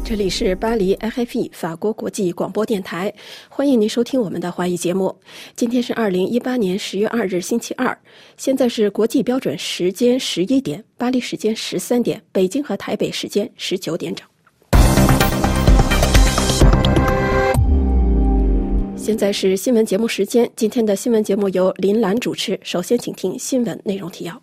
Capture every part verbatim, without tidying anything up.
这里是巴黎 R F I 法国国际广播电台，欢迎您收听我们的华语节目。今天是二零一八年十月二日星期二，现在是国际标准时间十一点，巴黎时间十三点，北京和台北时间十九点整。现在是新闻节目时间，今天的新闻节目由林兰主持。首先请听新闻内容提要。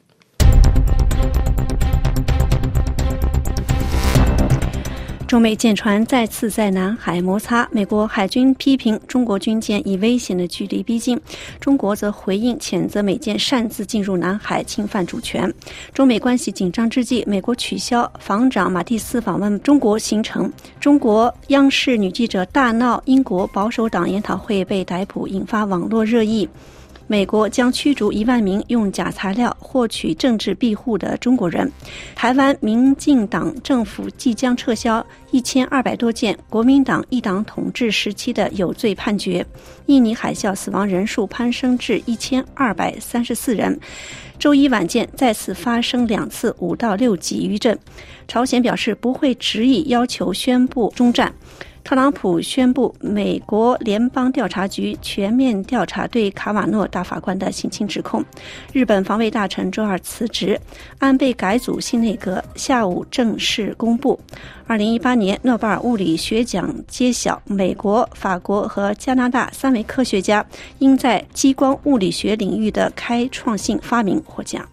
中美舰船再次在南海摩擦，美国海军批评中国军舰以危险的距离逼近，中国则回应谴责美舰擅自进入南海侵犯主权。中美关系紧张之际，美国取消防长马蒂斯访问中国行程。中国央视女记者大闹英国保守党研讨会被逮捕，引发网络热议。美国将驱逐一万名用假材料获取政治庇护的中国人。台湾民进党政府即将撤销一千二百多件国民党一党统治时期的有罪判决。印尼海啸死亡人数攀升至一千二百三十四人。周一晚间再次发生两次五到六级余震。朝鲜表示不会执意要求宣布终战。特朗普宣布美国联邦调查局全面调查对卡瓦诺大法官的性侵指控。日本防卫大臣周二辞职，安倍改组新内阁下午正式公布。二零一八年诺贝尔物理学奖揭晓，美国、法国和加拿大三位科学家因在激光物理学领域的开创性发明获奖。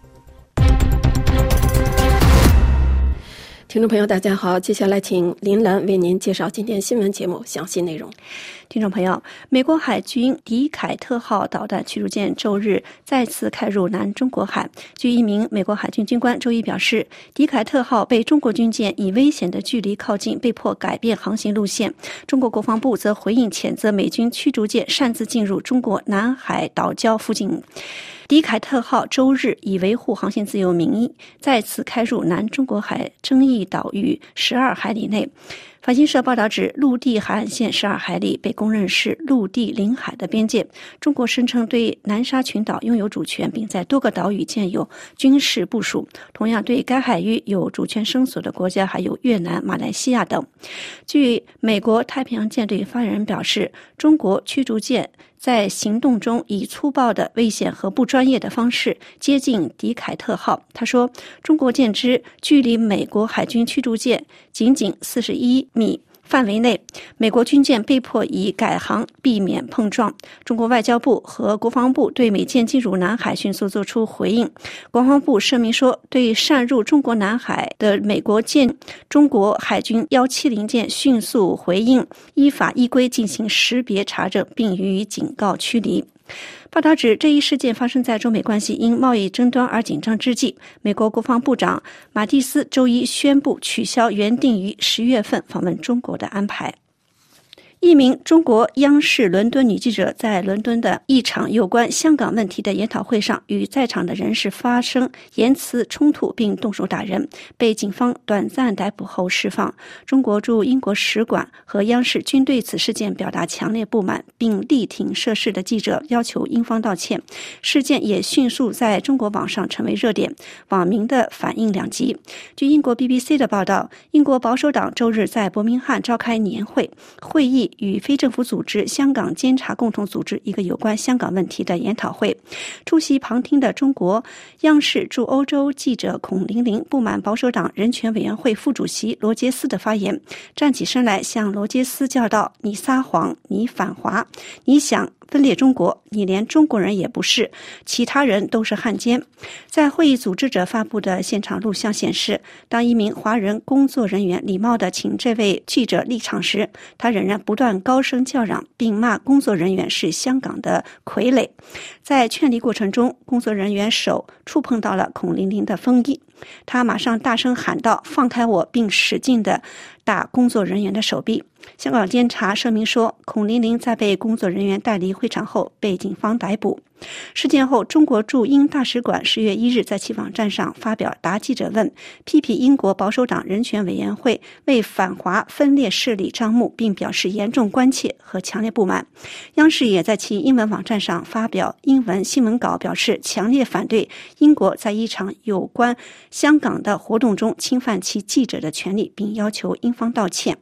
听众朋友大家好，接下来请林兰为您介绍今天新闻节目详细内容。 听众朋友，美国海军迪凯特号导弹驱逐舰周日再次开入南中国海。据一名美国海军军官周一表示，迪凯特号被中国军舰以危险的距离靠近，被迫改变航行路线。中国国防部则回应谴责美军驱逐舰擅自进入中国南海岛礁附近。迪凯特号周日以维护航行自由名义再次开入南中国海争议岛屿十二海里内。法新社报道指，陆地海岸线十二海里被公认是陆地领海的边界。中国声称对南沙群岛拥有主权，并在多个岛屿建有军事部署。同样对该海域有主权声索的国家还有越南、马来西亚等。据美国太平洋舰队发言人表示，中国驱逐舰在行动中以粗暴的危险和不专业的方式接近迪凯特号。他说，中国舰只距离美国海军驱逐舰仅仅四十一米范围内，美国军舰被迫以改航避免碰撞。中国外交部和国防部对美舰进入南海迅速做出回应。国防部声明说，对擅入中国南海的美国舰中国海军一七零舰迅速回应，依法依规进行识别查证，并予以警告驱离。报道指，这一事件发生在中美关系因贸易争端而紧张之际。美国国防部长马蒂斯周一宣布取消原定于十月份访问中国的安排。一名中国央视伦敦女记者在伦敦的一场有关香港问题的研讨会上与在场的人士发生言辞冲突并动手打人，被警方短暂逮捕后释放。中国驻英国使馆和央视均对此事件表达强烈不满，并力挺涉事的记者，要求英方道歉。事件也迅速在中国网上成为热点，网民的反应两极。据英国 B B C 的报道，英国保守党周日在伯明翰召开年会，会议与非政府组织香港监察共同组织一个有关香港问题的研讨会。出席旁听的中国央视驻欧洲记者孔玲玲不满保守党人权委员会副主席罗杰斯的发言，站起身来向罗杰斯叫道：“你撒谎，你反华，你想分裂中国，你连中国人也不是，其他人都是汉奸。”在会议组织者发布的现场录像显示，当一名华人工作人员礼貌地请这位记者立场时，他仍然不断高声叫嚷，并骂工作人员是香港的傀儡。在劝离过程中，工作人员手触碰到了孔玲玲的风衣，他马上大声喊道：“放开我！”并使劲地打工作人员的手臂。香港监察声明说，孔玲玲在被工作人员带离会场后被警方逮捕。事件后，中国驻英大使馆十月一日在其网站上发表答记者问，批评英国保守党人权委员会为反华分裂势力张目，并表示严重关切和强烈不满。央视也在其英文网站上发表英文新闻稿，表示强烈反对英国在一场有关香港的活动中侵犯其记者的权利，并要求英方道歉。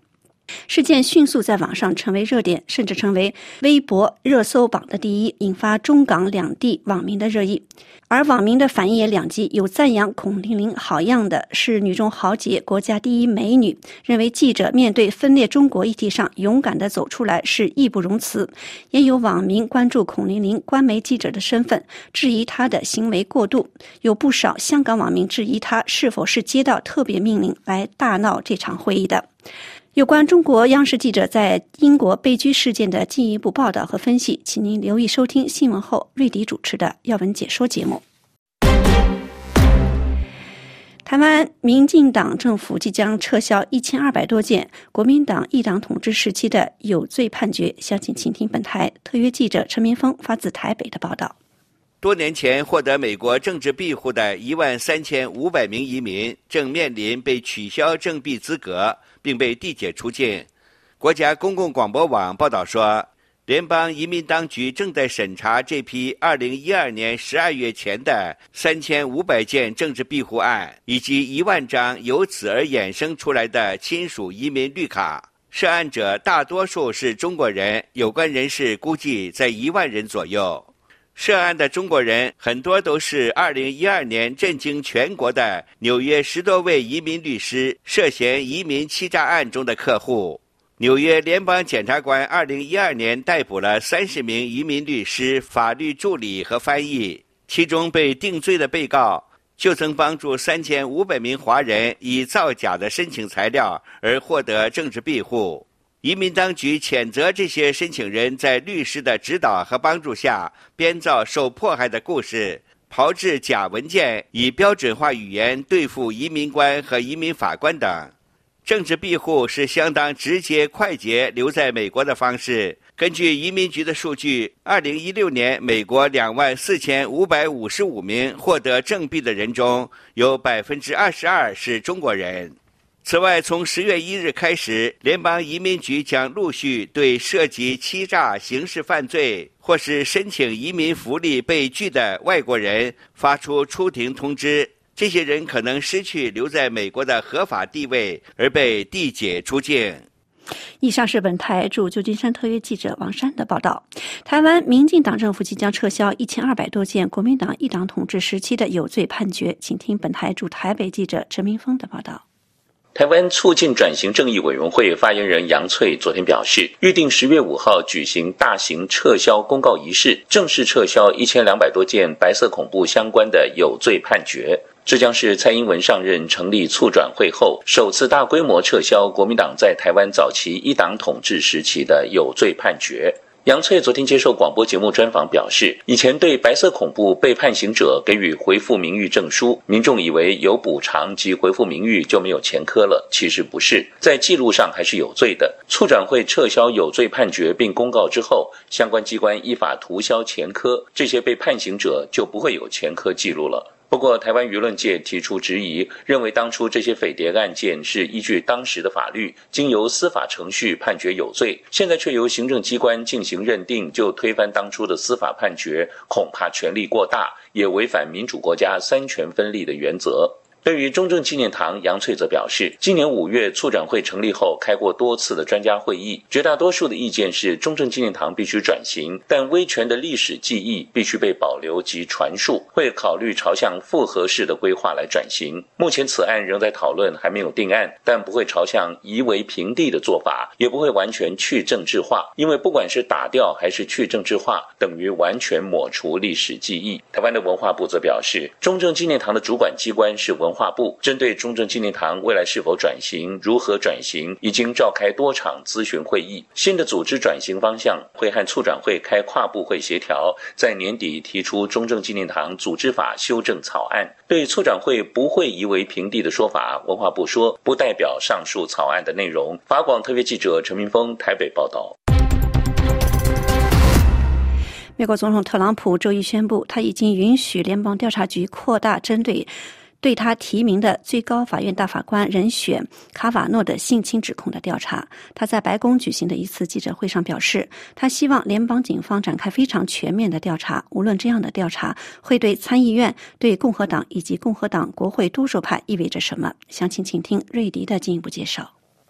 事件迅速在网上成为热点，甚至成为微博热搜榜的第一，引发中港两地网民的热议。而网民的反应也两极，有赞扬孔玲玲好样的，是女中豪杰，国家第一美女，认为记者面对分裂中国议题上勇敢地走出来是义不容辞。也有网民关注孔玲玲官媒记者的身份，质疑她的行为过度。有不少香港网民质疑她是否是接到特别命令来大闹这场会议的。有关中国央视记者在英国被拘事件的进一步报道和分析，请您留意收听新闻后瑞迪主持的要闻解说节目。台湾民进党政府即将撤销一千二百多件国民党一党统治时期的有罪判决，详情请听本台特约记者陈明峰发自台北的报道。 多年前获得美国政治庇护的一万三千五百名移民正面临被取消政庇资格，并被递解出境。国家公共广播网报道说，联邦移民当局正在审查这批二零一二年十二月前的三千五百件政治庇护案，以及一万张由此而衍生出来的亲属移民绿卡。涉案者大多数是中国人，有关人士估计在一万人左右。涉案的中国人很多都是二零一二年震惊全国的纽约十多位移民律师涉嫌移民欺诈案中的客户。纽约联邦检察官二零一二年逮捕了三十名移民律师、法律助理和翻译，其中被定罪的被告就曾帮助三千五百名华人以造假的申请材料而获得政治庇护。移民当局谴责这些申请人在律师的指导和帮助下编造受迫害的故事，炮制假文件，以标准化语言对付移民官和移民法官等。政治庇护是相当直接快捷留在美国的方式。根据移民局的数据，二零一六年美国两万四千五百五十五名获得政庇的人中，有百分之二十二是中国人。此外，从十月一日开始，联邦移民局将陆续对涉及欺诈刑事犯罪或是申请移民福利被拒的外国人发出出庭通知。这些人可能失去留在美国的合法地位，而被递解出境。 以上是本台驻旧金山特约记者王珊的报道。台湾民进党政府即将撤销一千二百多件国民党一党统治时期的有罪判决，请听本台驻台北记者陈明峰的报道。 台湾促进转型正义委员会发言人杨翠昨天表示，预定十月五号举行大型撤销公告仪式，正式撤销一千两百多件白色恐怖相关的有罪判决。这将是蔡英文上任成立促转会后首次大规模撤销国民党在台湾早期一党统治时期的有罪判决。杨翠昨天接受广播节目专访表示，以前对白色恐怖被判刑者给予回复名誉证书，民众以为有补偿及回复名誉就没有前科了，其实不是，在记录上还是有罪的。促转会撤销有罪判决并公告之后，相关机关依法涂销前科，这些被判刑者就不会有前科记录了。不过台湾舆论界提出质疑，认为当初这些匪谍案件是依据当时的法律经由司法程序判决有罪，现在却由行政机关进行认定，就推翻当初的司法判决，恐怕权力过大，也违反民主国家三权分立的原则。对于中正纪念堂，杨翠则表示，今年五月促转会成立后开过多次的专家会议，绝大多数的意见是中正纪念堂必须转型，但威权的历史记忆必须被保留及传述，会考虑朝向复合式的规划来转型。目前此案仍在讨论，还没有定案，但不会朝向夷为平地的做法，也不会完全去政治化，因为不管是打掉还是去政治化，等于完全抹除历史记忆。台湾的文化部则表示，中正纪念堂的主管机关是文化文化部，针对中正纪念堂未来是否转型、如何转型，已经召开多场咨询会议。新的组织转型方向会和促转会开跨部会协调，在年底提出中正纪念堂组织法修正草案。对促转会不会夷为平地的说法，文化部说不代表上述草案的内容。法广特别记者陈明峰台北报道。 美国总统特朗普周一宣布，他已经允许联邦调查局扩大针对对他提名的最高法院大法官人选卡瓦诺的性侵指控的调查。他在白宫举行的一次记者会上表示，他希望联邦警方展开非常全面的调查，无论这样的调查会对参议院、对共和党以及共和党国会多数派意味着什么。详情请听瑞迪的进一步介绍。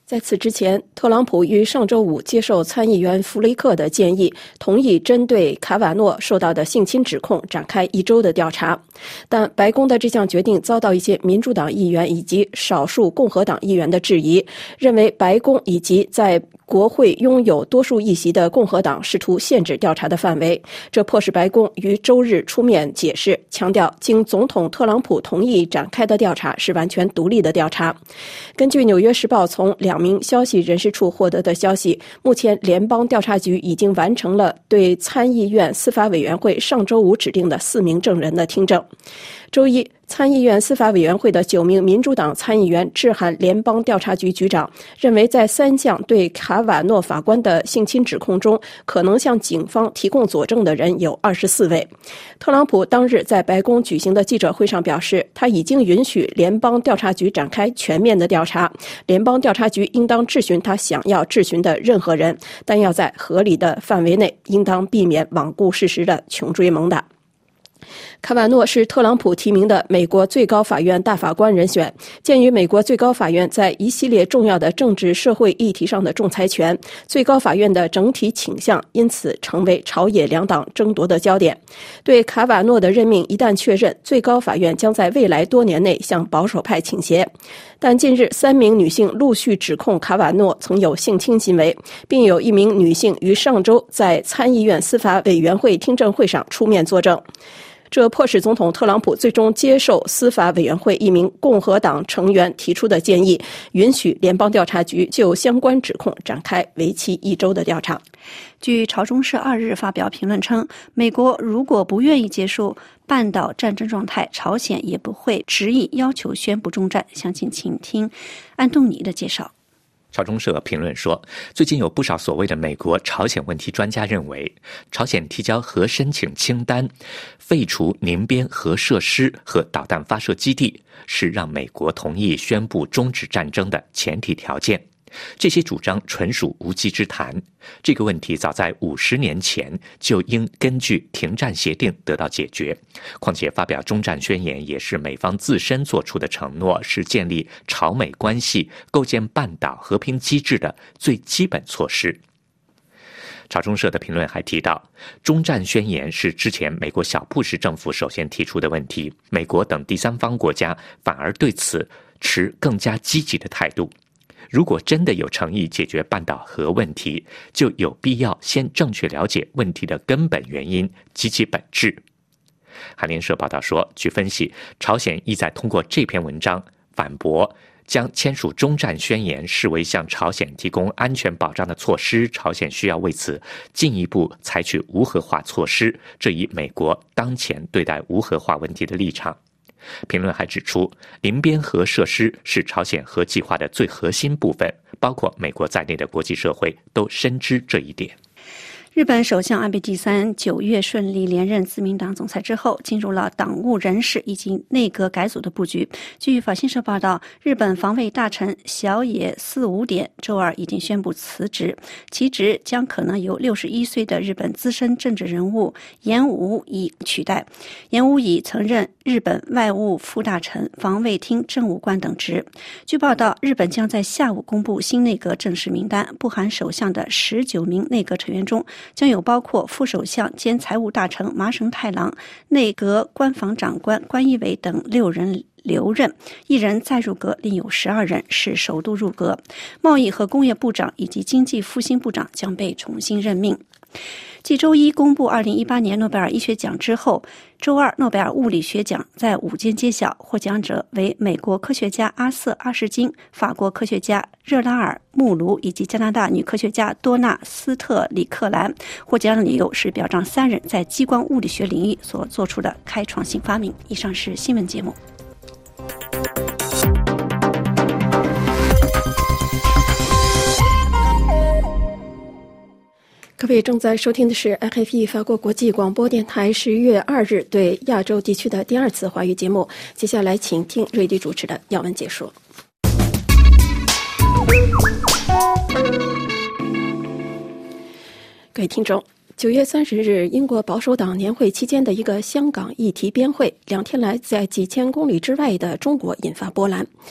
在此之前，特朗普于上周五接受参议员弗雷克的建议，同意针对卡瓦诺受到的性侵指控展开一周的调查。但白宫的这项决定遭到一些民主党议员以及少数共和党议员的质疑，认为白宫以及在国会拥有多数议席的共和党试图限制调查的范围，这迫使白宫于周日出面解释，强调经总统特朗普同意展开的调查是完全独立的调查。根据《纽约时报》从两名消息人士处获得的消息，目前联邦调查局已经完成了对参议院司法委员会上周五指定的四名证人的听证。周一，参议院司法委员会的九名民主党参议员致函联邦调查局局长，认为在三项对卡瓦诺法官的性侵指控中，可能向警方提供佐证的人有二十四位。特朗普当日在白宫举行的记者会上表示，他已经允许联邦调查局展开全面的调查，联邦调查局应当质询他想要质询的任何人，但要在合理的范围内，应当避免罔顾事实的穷追猛打。卡瓦诺是特朗普提名的美国最高法院大法官人选。鉴于美国最高法院在一系列重要的政治社会议题上的仲裁权，最高法院的整体倾向因此成为朝野两党争夺的焦点。对卡瓦诺的任命一旦确认，最高法院将在未来多年内向保守派倾斜。但近日三名女性陆续指控卡瓦诺曾有性侵行为，并有一名女性于上周在参议院司法委员会听证会上出面作证。这迫使总统特朗普最终接受司法委员会一名共和党成员提出的建议，允许联邦调查局就相关指控展开为期一周的调查。 据朝中社二日发表评论称，美国如果不愿意结束半岛战争状态，朝鲜也不会执意要求宣布终战。详情请听安东尼的介绍。 朝中社评论说，最近有不少所谓的美国朝鲜问题专家认为，朝鲜提交核申请清单，废除宁边核设施和导弹发射基地，是让美国同意宣布终止战争的前提条件。这些主张纯属无稽之谈。这个问题早在五十年前就应根据停战协定得到解决。况且发表终战宣言也是美方自身做出的承诺，是建立朝美关系、构建半岛和平机制的最基本措施。朝中社的评论还提到，终战宣言是之前美国小布什政府首先提出的问题，美国等第三方国家反而对此持更加积极的态度。如果真的有诚意解决半岛核问题，就有必要先正确了解问题的根本原因及其本质。韩联社报道说，据分析，朝鲜意在通过这篇文章反驳将签署终战宣言视为向朝鲜提供安全保障的措施，朝鲜需要为此进一步采取无核化措施，这一美国当前对待无核化问题的立场。评论还指出，宁边核设施是朝鲜核计划的最核心部分，包括美国在内的国际社会都深知这一点。 日本首相安倍晋三九月顺利连任自民党总裁之后，进入了党务人事以及内阁改组的布局。据法新社报道，日本防卫大臣小野四五点周二已经宣布辞职，其职将可能由六十一岁的日本资深政治人物岩屋乙取代。岩屋乙曾任日本外务副大臣、防卫厅政务官等职。据报道，日本将在下午公布新内阁正式名单，不含首相的十九名内阁成员中，将有包括副首相兼财务大臣麻生太郎、内阁官房长官关一伟等六人留任，一人再入阁，另有十二人是首度入阁。贸易和工业部长以及经济复兴部长将被重新任命。继周一公布二零一八年诺贝尔医学奖之后，周二诺贝尔物理学奖在午间揭晓，获奖者为美国科学家阿瑟·阿什金、法国科学家热拉尔·穆卢以及加拿大女科学家多纳·斯特里克兰。获奖的理由是表彰三人在激光物理学领域所做出的开创性发明。以上是新闻节目。 各位正在收听的是 R F E 法国国际广播电台十一月二日对亚洲地区的第二次华语节目。接下来请听瑞迪主持的要闻解说。各位听众，九月三十日，英国保守党年会期间的一个香港议题编会，两天来在几千公里之外的中国引发波澜。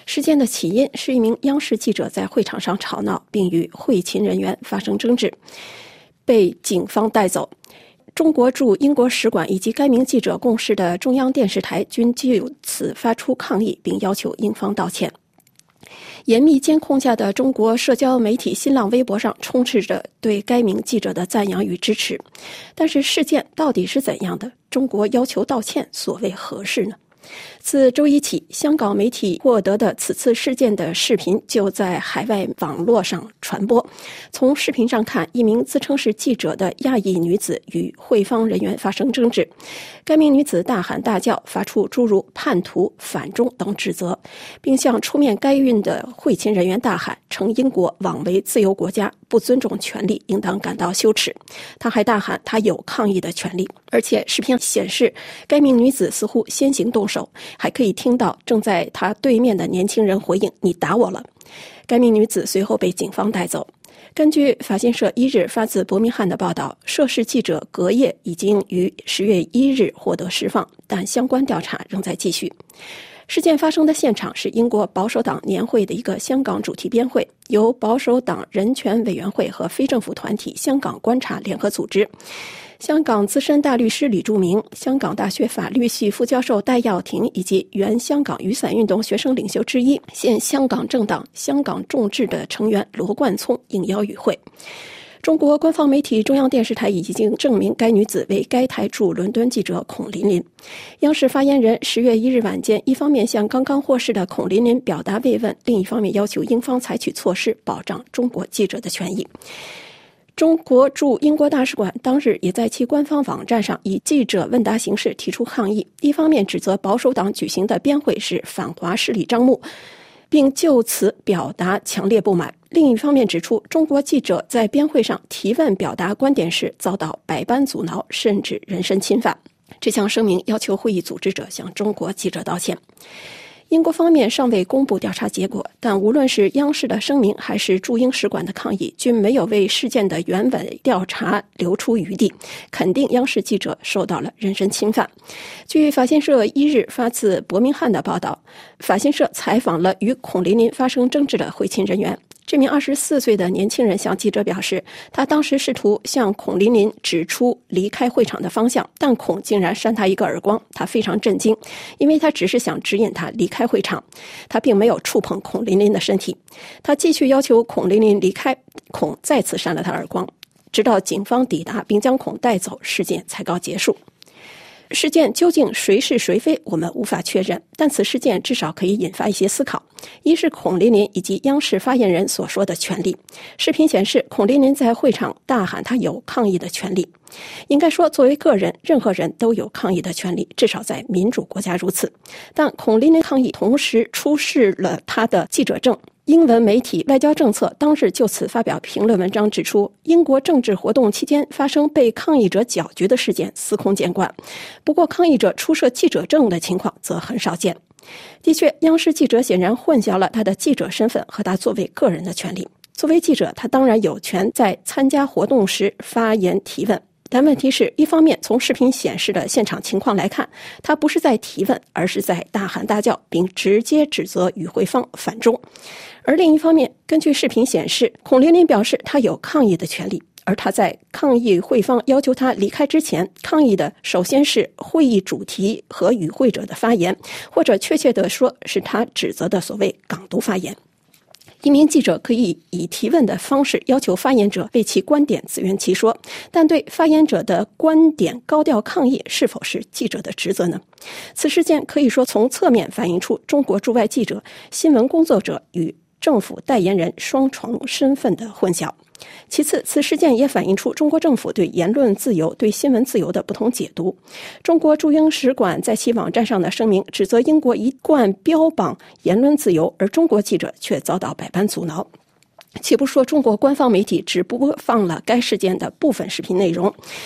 事件的起因是一名央视记者在会场上吵闹，并与会勤人员发生争执，被警方带走。中国驻英国使馆以及该名记者共事的中央电视台均就此发出抗议，并要求英方道歉。严密监控下的中国社交媒体新浪微博上充斥着对该名记者的赞扬与支持。但是事件到底是怎样的？中国要求道歉，所谓何事呢？自周一起，香港媒体获得的此次事件的视频就在海外网络上传播。从视频上看，一名自称是记者的亚裔女子与会方人员发生争执，该名女子大喊大叫，发出诸如叛徒、反中等指责，并向出面该运的会勤人员大喊，称英国枉为自由国家，不尊重权利，应当感到羞耻。她还大喊她有抗议的权利，而且视频显示该名女子似乎先行动手，还可以听到正在她对面的年轻人回应你打我了。该名女子随后被警方带走。根据法新社一日发自伯明翰的报道，涉事记者隔夜已经于十月一日获得释放，但相关调查仍在继续。事件发生的现场是英国保守党年会的一个香港主题编会，由保守党人权委员会和非政府团体香港观察联合组织。香港资深大律师李柱铭、香港大学法律系副教授戴耀廷以及原香港雨伞运动学生领袖之一、现香港政党香港众志的成员罗冠聪应邀与会。中国官方媒体中央电视台已经证明该女子为该台驻伦敦记者孔琳琳。央视发言人十月一日晚间一方面向刚刚获释的孔琳琳表达慰问，另一方面要求英方采取措施保障中国记者的权益。中国驻英国大使馆当日也在其官方网站上以记者问答形式提出抗议，一方面指责保守党举行的编会是反华势力张目，并就此表达强烈不满；另一方面指出，中国记者在编会上提问表达观点时遭到百般阻挠，甚至人身侵犯。这项声明要求会议组织者向中国记者道歉。英国方面尚未公布调查结果，但无论是央视的声明还是驻英使馆的抗议，均没有为事件的原委调查留出余地，肯定央视记者受到了人身侵犯。据法新社一日发自伯明翰的报道，法新社采访了与孔琳琳发生争执的会勤人员。这名二十四岁的年轻人向记者表示，他当时试图向孔琳琳指出离开会场的方向，但孔竟然扇他一个耳光。他非常震惊，因为他只是想指引他离开会场，他并没有触碰孔琳琳的身体。他继续要求孔琳琳离开，孔再次扇了他耳光，直到警方抵达并将孔带走，事件才告结束。事件究竟谁是谁非，我们无法确认，但此事件至少可以引发一些思考。一是孔琳琳以及央视发言人所说的权利。视频显示，孔琳琳在会场大喊她有抗议的权利。应该说，作为个人，任何人都有抗议的权利，至少在民主国家如此。但孔琳琳抗议同时出示了她的记者证。英文媒体外交政策当日就此发表评论文章，指出英国政治活动期间发生被抗议者搅局的事件司空见惯，不过抗议者出示记者证的情况则很少见。的确，央视记者显然混淆了他的记者身份和他作为个人的权利。作为记者，他当然有权在参加活动时发言提问，但问题是，一方面从视频显示的现场情况来看，他不是在提问，而是在大喊大叫，并直接指责与会方反中。而另一方面，根据视频显示，孔琳琳表示他有抗议的权利，而他在抗议会方要求他离开之前，抗议的首先是会议主题和与会者的发言，或者确切地说是他指责的所谓港独发言。一名记者可以以提问的方式要求发言者为其观点自圆其说，但对发言者的观点高调抗议是否是记者的职责呢？此事件可以说从侧面反映出中国驻外记者、新闻工作者与政府代言人双重身份的混淆。其次，此事件也反映出中国政府对言论自由、对新闻自由的不同解读。中国驻英使馆在其网站上的声明指责英国一贯标榜言论自由，而中国记者却遭到百般阻挠。且不说中国官方媒体只播放了该事件的部分视频内容，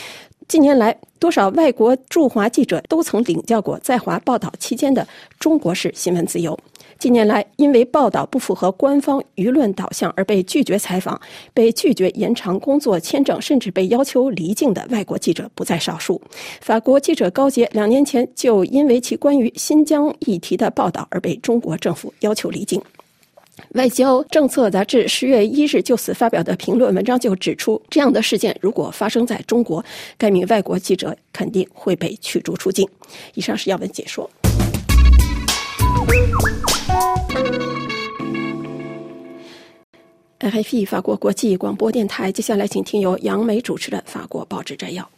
近年来，多少外国驻华记者都曾领教过在华报道期间的中国式新闻自由。近年来，因为报道不符合官方舆论导向而被拒绝采访、被拒绝延长工作签证，甚至被要求离境的外国记者不在少数。法国记者高杰两年前就因为其关于新疆议题的报道而被中国政府要求离境。外交政策杂志十月一日就此发表的评论文章就指出，这样的事件如果发生在中国，该名外国记者肯定会被驱逐出境。以上是要闻解说。R F I 法国国际广播电台，接下来请听由杨梅主持的法国报纸摘要。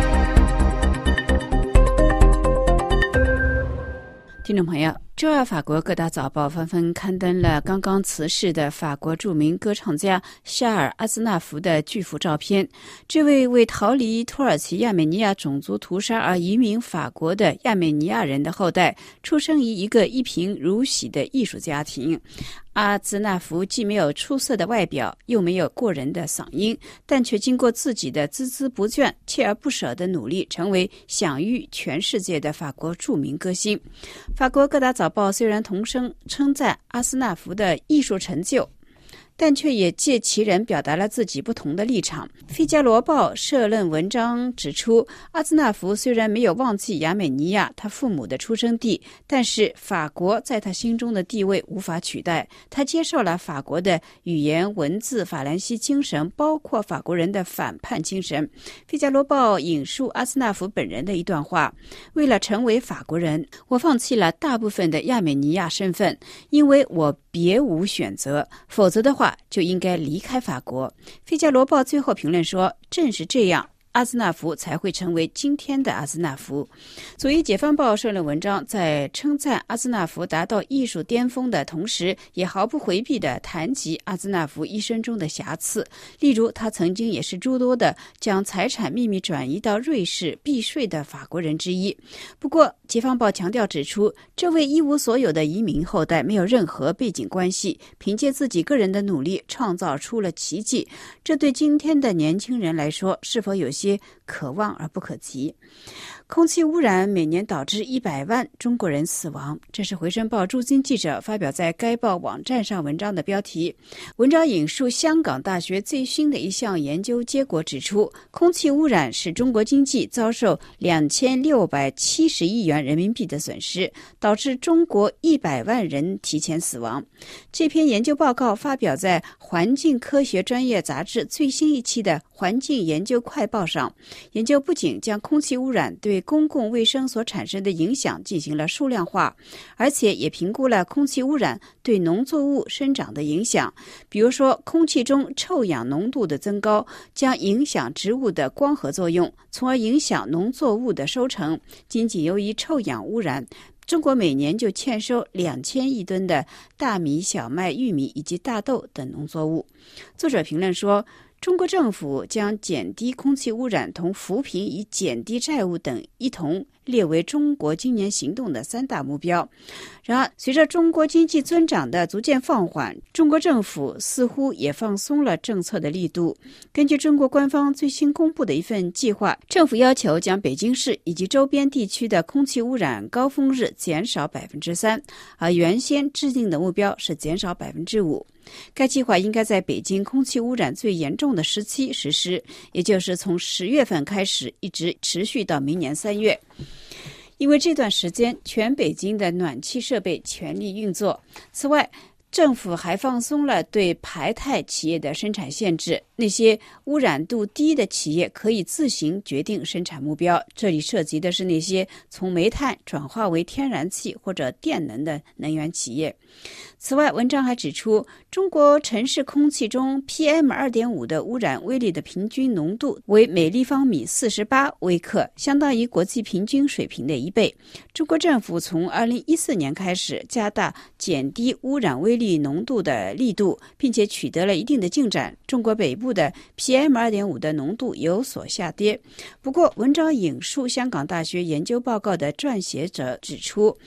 听众朋友，周二法国各大早报纷纷刊登了刚刚辞世的法国著名歌唱家夏尔·阿兹纳夫的巨幅照片。这位为逃离土耳其亚美尼亚种族屠杀而移民法国的亚美尼亚人的后代，出生于一个一贫如洗的艺术家庭。阿兹纳夫既没有出色的外表，又没有过人的嗓音，但却经过自己的孜孜不倦、锲而不舍的努力，成为享誉全世界的法国著名歌星。法国各大早报虽然同声称赞阿斯纳夫的艺术成就，但却也借其人表达了自己不同的立场。《费加罗报》社论文章指出，阿兹纳夫虽然没有忘记亚美尼亚他父母的出生地，但是法国在他心中的地位无法取代。他接受了法国的语言、文字、法兰西精神，包括法国人的反叛精神。《费加罗报》引述阿兹纳夫本人的一段话：为了成为法国人，我放弃了大部分的亚美尼亚身份，因为我别无选择，否则的话就应该离开法国。费加罗报最后评论说，正是这样，阿兹纳夫才会成为今天的阿兹纳夫。左翼解放报社论文章在称赞阿兹纳夫达到艺术巅峰的同时，也毫不回避地谈及阿兹纳夫一生中的瑕疵，例如他曾经也是诸多的将财产秘密转移到瑞士避税的法国人之一。不过解放报强调指出，这位一无所有的移民后代没有任何背景关系，凭借自己个人的努力创造出了奇迹，这对今天的年轻人来说是否有些可望而不可及。空气污染每年导致一百万中国人死亡，这是回声报驻京记者发表在该报网站上文章的标题。文章引述香港大学最新的一项研究结果指出，空气污染使中国经济遭受两千六百七十亿元人民币的损失，导致中国一百万人提前死亡。这篇研究报告发表在环境科学专业杂志最新一期的环境研究快报上。研究不仅将空气污染对公共卫生所产生的影响进行了数量化，而且也评估了空气污染对农作物生长的影响。比如说，空气中臭氧浓度的增高将影响植物的光合作用，从而影响农作物的收成。仅仅由于臭氧污染，中国每年就欠收两千亿吨的大米、小麦、玉米以及大豆等农作物。作者评论说，中国政府将减低空气污染同扶贫以减低债务等一同列为中国今年行动的三大目标。然而，随着中国经济增长的逐渐放缓，中国政府似乎也放松了政策的力度。根据中国官方最新公布的一份计划，政府要求将北京市以及周边地区的空气污染高峰日减少百分之三，而原先制定的目标是减少百分之五。该计划应该在北京空气污染最严重的时期实施，也就是从十月份开始，一直持续到明年三月。因为这段时间全北京的暖气设备全力运作。此外，政府还放松了对排碳企业的生产限制，那些污染度低的企业可以自行决定生产目标，这里涉及的是那些从煤炭转化为天然气或者电能的能源企业。此外，文章还指出，中国城市空气中 P M 二点五 的污染微粒的平均浓度为每立方米四十八微克，相当于国际平均水平的一倍。中国政府从二零一四年开始加大减低污染微粒浓度的力度，并且取得了一定的进展。中国北部的 P M 二点五 的浓度有所下跌。不过，文章引述香港大学研究报告的撰写者指出，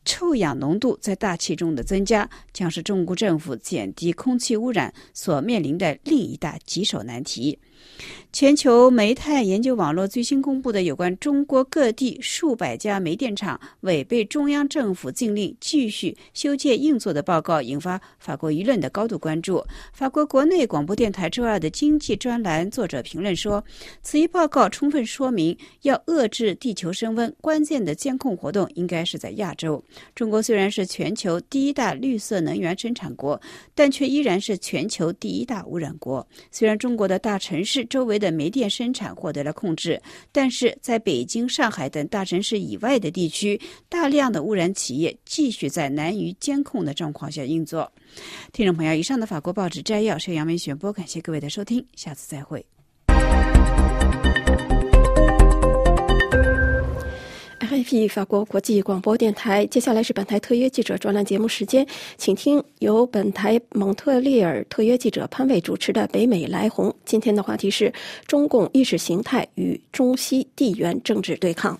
臭氧浓度在大气中的增加，将是中国政府减低空气污染所面临的另一大棘手难题。全球煤炭研究网络最新公布的有关中国各地数百家煤电厂违背中央政府禁令继续修建运作的报告，引发法国舆论的高度关注。法国国内广播电台周二的经济专栏作者评论说，此一报告充分说明，要遏制地球升温，关键的监控活动应该是在亚洲。中国虽然是全球第一大绿色能源生产国，但却依然是全球第一大污染国。虽然中国的大城市周围的煤电生产获得了控制，但是在北京、上海等大城市以外的地区，大量的污染企业继续在难于监控的状况下运作。听众朋友，以上的法国报纸摘要是由杨梅选播，感谢各位的收听，下次再会。 R F I 法国国际广播电台，接下来是本台特约记者专栏节目时间，请听由本台蒙特利尔特约记者潘卫主持的北美来红。今天的话题是中共意识形态与中西地缘政治对抗。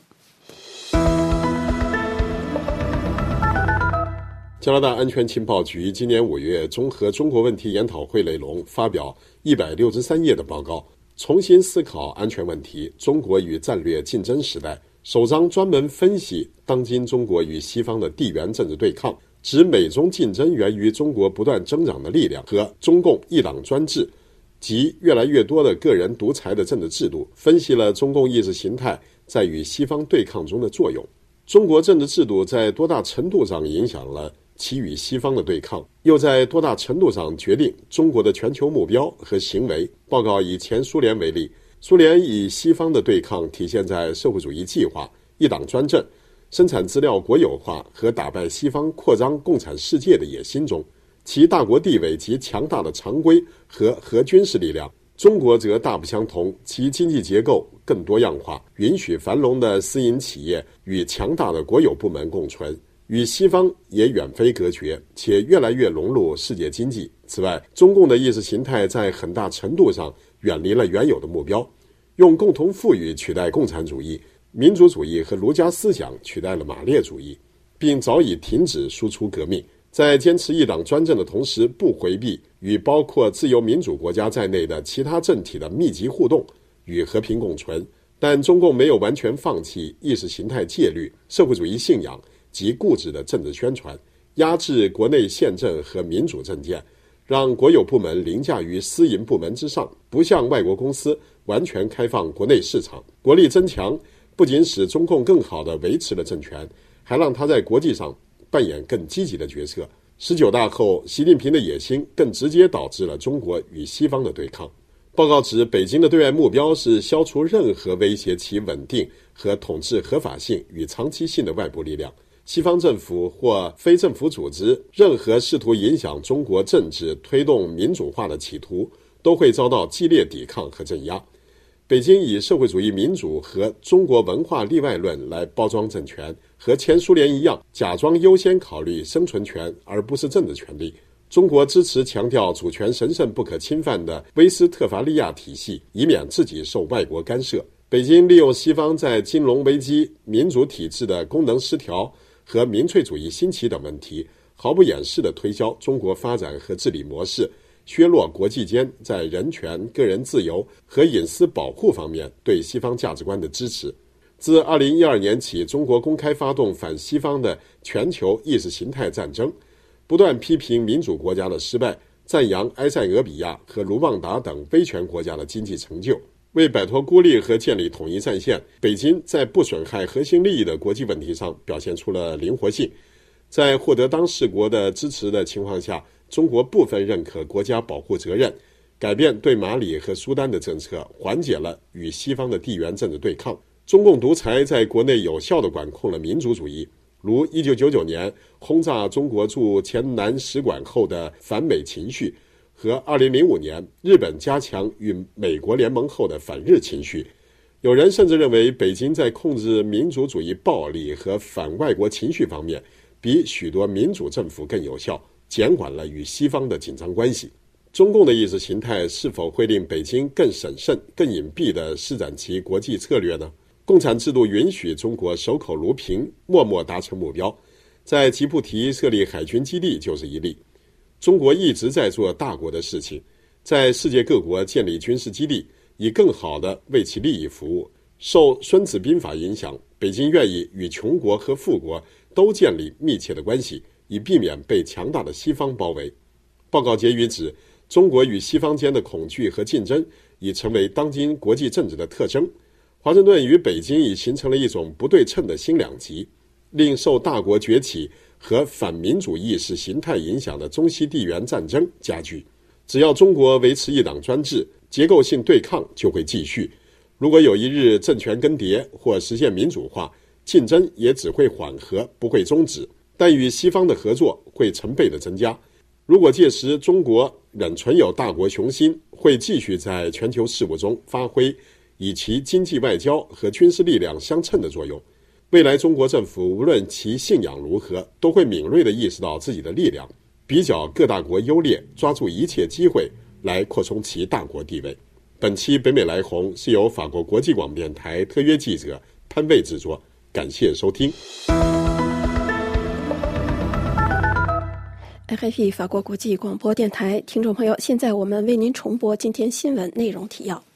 加拿大安全情报局今年五月综合中国问题研讨会内容发表一百六十三页的报告，重新思考安全问题，中国与战略竞争时代。首章专门分析当今中国与西方的地缘政治对抗，指美中竞争源于中国不断增长的力量和中共一党专制及越来越多的个人独裁的政治制度，分析了中共意识形态在与西方对抗中的作用。中国政治制度在多大程度上影响了其与西方的对抗，又在多大程度上决定中国的全球目标和行为。报告以前苏联为例，苏联与西方的对抗体现在社会主义计划、一党专政、生产资料国有化和打败西方扩张共产世界的野心中，其大国地位及强大的常规和核军事力量。中国则大不相同，其经济结构更多样化，允许繁荣的私营企业与强大的国有部门共存，与西方也远非隔绝，且越来越融入世界经济。此外，中共的意识形态在很大程度上远离了原有的目标，用共同富裕取代共产主义，民主主义和儒家思想取代了马列主义，并早已停止输出革命。在坚持一党专政的同时，不回避与包括自由民主国家在内的其他政体的密集互动与和平共存。但中共没有完全放弃意识形态戒律、社会主义信仰及固执的政治宣传，压制国内宪政和民主政见，让国有部门凌驾于私营部门之上，不向外国公司完全开放国内市场。国力增强不仅使中共更好地维持了政权，还让他在国际上扮演更积极的角色。十九大后，习近平的野心更直接导致了中国与西方的对抗。报告指，北京的对外目标是消除任何威胁其稳定和统治合法性与长期性的外部力量。西方政府或非政府组织任何试图影响中国政治、推动民主化的企图，都会遭到激烈抵抗和镇压。北京以社会主义民主和中国文化例外论来包装政权，和前苏联一样，假装优先考虑生存权而不是政治权利。中国支持强调主权神圣不可侵犯的威斯特伐利亚体系，以免自己受外国干涉。北京利用西方在金融危机、民主体制的功能失调和民粹主义兴起等问题，毫不掩饰地推销中国发展和治理模式，削弱国际间在人权、个人自由和隐私保护方面对西方价值观的支持。自二零一二年起，中国公开发动反西方的全球意识形态战争，不断批评民主国家的失败，赞扬埃塞俄比亚和卢旺达等威权国家的经济成就。为摆脱孤立和建立统一战线，北京在不损害核心利益的国际问题上表现出了灵活性。在获得当事国的支持的情况下，中国部分认可国家保护责任，改变对马里和苏丹的政策，缓解了与西方的地缘政治对抗。中共独裁在国内有效地管控了民主主义，如一九九九年轰炸中国驻前南使馆后的反美情绪，和二零零五年日本加强与美国联盟后的反日情绪。有人甚至认为，北京在控制民主主义暴力和反外国情绪方面，比许多民主政府更有效，减缓了与西方的紧张关系。中共的意识形态是否会令北京更审慎、更隐蔽地施展其国际策略呢？共产制度允许中国守口如瓶，默默达成目标， 在吉布提设立海军基地就是一例。中国一直在做大国的事情，在世界各国建立军事基地，以更好地为其利益服务。受《孙子兵法》影响，北京愿意与穷国和富国都建立密切的关系，以避免被强大的西方包围。报告结语指，中国与西方间的恐惧和竞争已成为当今国际政治的特征。华盛顿与北京已形成了一种不对称的新两极，令受大国崛起和反民主意识形态影响的中西地缘战争加剧。只要中国维持一党专制，结构性对抗就会继续。如果有一日政权更迭或实现民主化，竞争也只会缓和，不会终止，但与西方的合作会成倍的增加。如果届时中国仍存有大国雄心，会继续在全球事务中发挥以其经济外交和军事力量相称的作用。未来中国政府无论其信仰如何，都会敏锐地意识到自己的力量，比较各大国优劣，抓住一切机会来扩充其大国地位。本期北美来鸿是由法国国际广播电台特约记者潘卫制作，感谢收听。 R F I 法国国际广播电台听众朋友，现在我们为您重播今天新闻内容提要。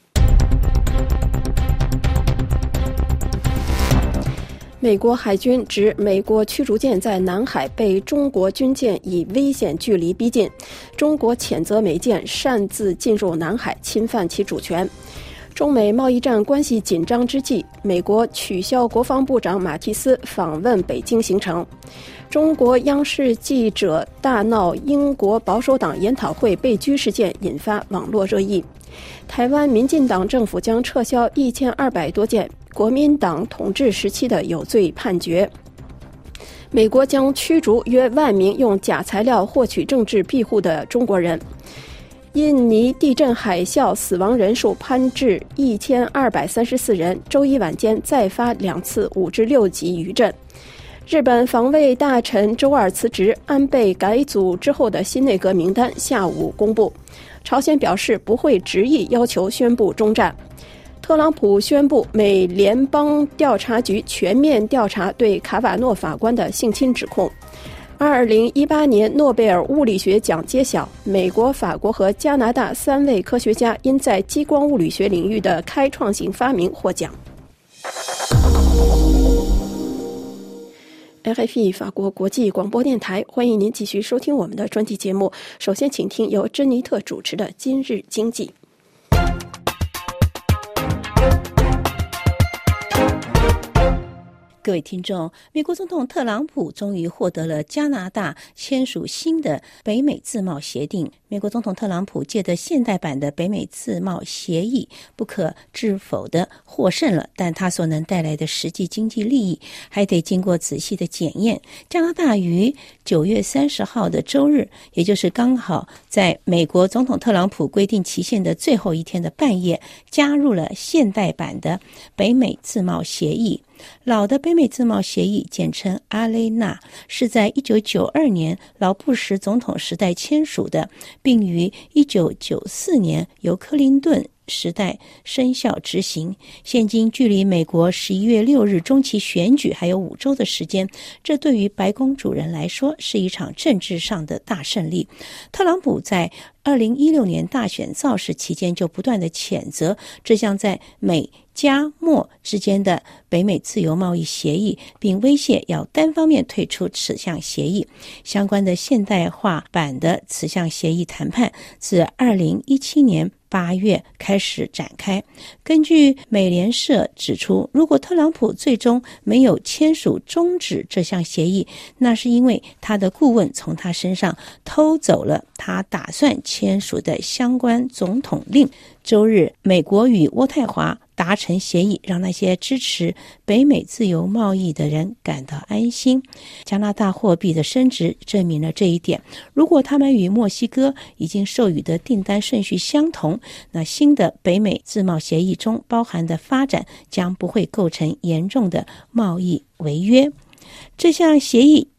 美国海军指美国驱逐舰在南海被中国军舰以危险距离逼近，中国谴责美舰擅自进入南海，侵犯其主权。中美贸易战关系紧张之际，美国取消国防部长马蒂斯访问北京行程。中国央视记者大闹英国保守党研讨会被拘事件引发网络热议。台湾民进党政府将撤销一千二百多件国民党统治时期的有罪判决。美国将驱逐约万名用假材料获取政治庇护的中国人。印尼地震海啸死亡人数攀至一千二百三十四人，周一晚间再发两次五至六级余震。日本防卫大臣周二辞职，安倍改组之后的新内阁名单下午公布。朝鲜表示不会执意要求宣布终战。特朗普宣布美联邦调查局全面调查对卡瓦诺法官的性侵指控。二零一八年诺贝尔物理学奖揭晓，美国、法国和加拿大三位科学家因在激光物理学领域的开创性发明获奖。R F I 法国国际广播电台，欢迎您继续收听我们的专题节目。首先请听由珍妮特主持的《今日经济》。 各位听众，美国总统特朗普终于获得了加拿大签署新的北美自贸协定。美国总统特朗普借着现代版的北美自贸协议不可置否地获胜了，但他所能带来的实际经济利益还得经过仔细的检验。加拿大于九月三十号的周日，也就是刚好在美国总统特朗普规定期限的最后一天的半夜，加入了现代版的北美自贸协议。老的北美自贸协议简称阿雷纳，是在一九九二年老布什总统时代签署的，并于一九九四年由克林顿时代生效执行。现今距离美国十一月六日中期选举还有五周的时间，这对于白宫主人来说是一场政治上的大胜利。特朗普在二零一六年大选造势期间就不断的谴责这项在美加墨之间的北美自由贸易协议，并威胁要单方面退出此项协议。相关的现代化版的此项协议谈判自二零一七年八月开始展开。根据美联社指出，如果特朗普最终没有签署终止这项协议，那是因为他的顾问从他身上偷走了他打算签署的相关总统令。周日，美国与渥太华达成协议，让那些支持北美自由贸易的人感到安心。加拿大货币的升值证明了这一点。如果他们与墨西哥已经授予的订单顺序相同，那新的北美自贸协议中包含的发展将不会构成严重的贸易违约。这项协议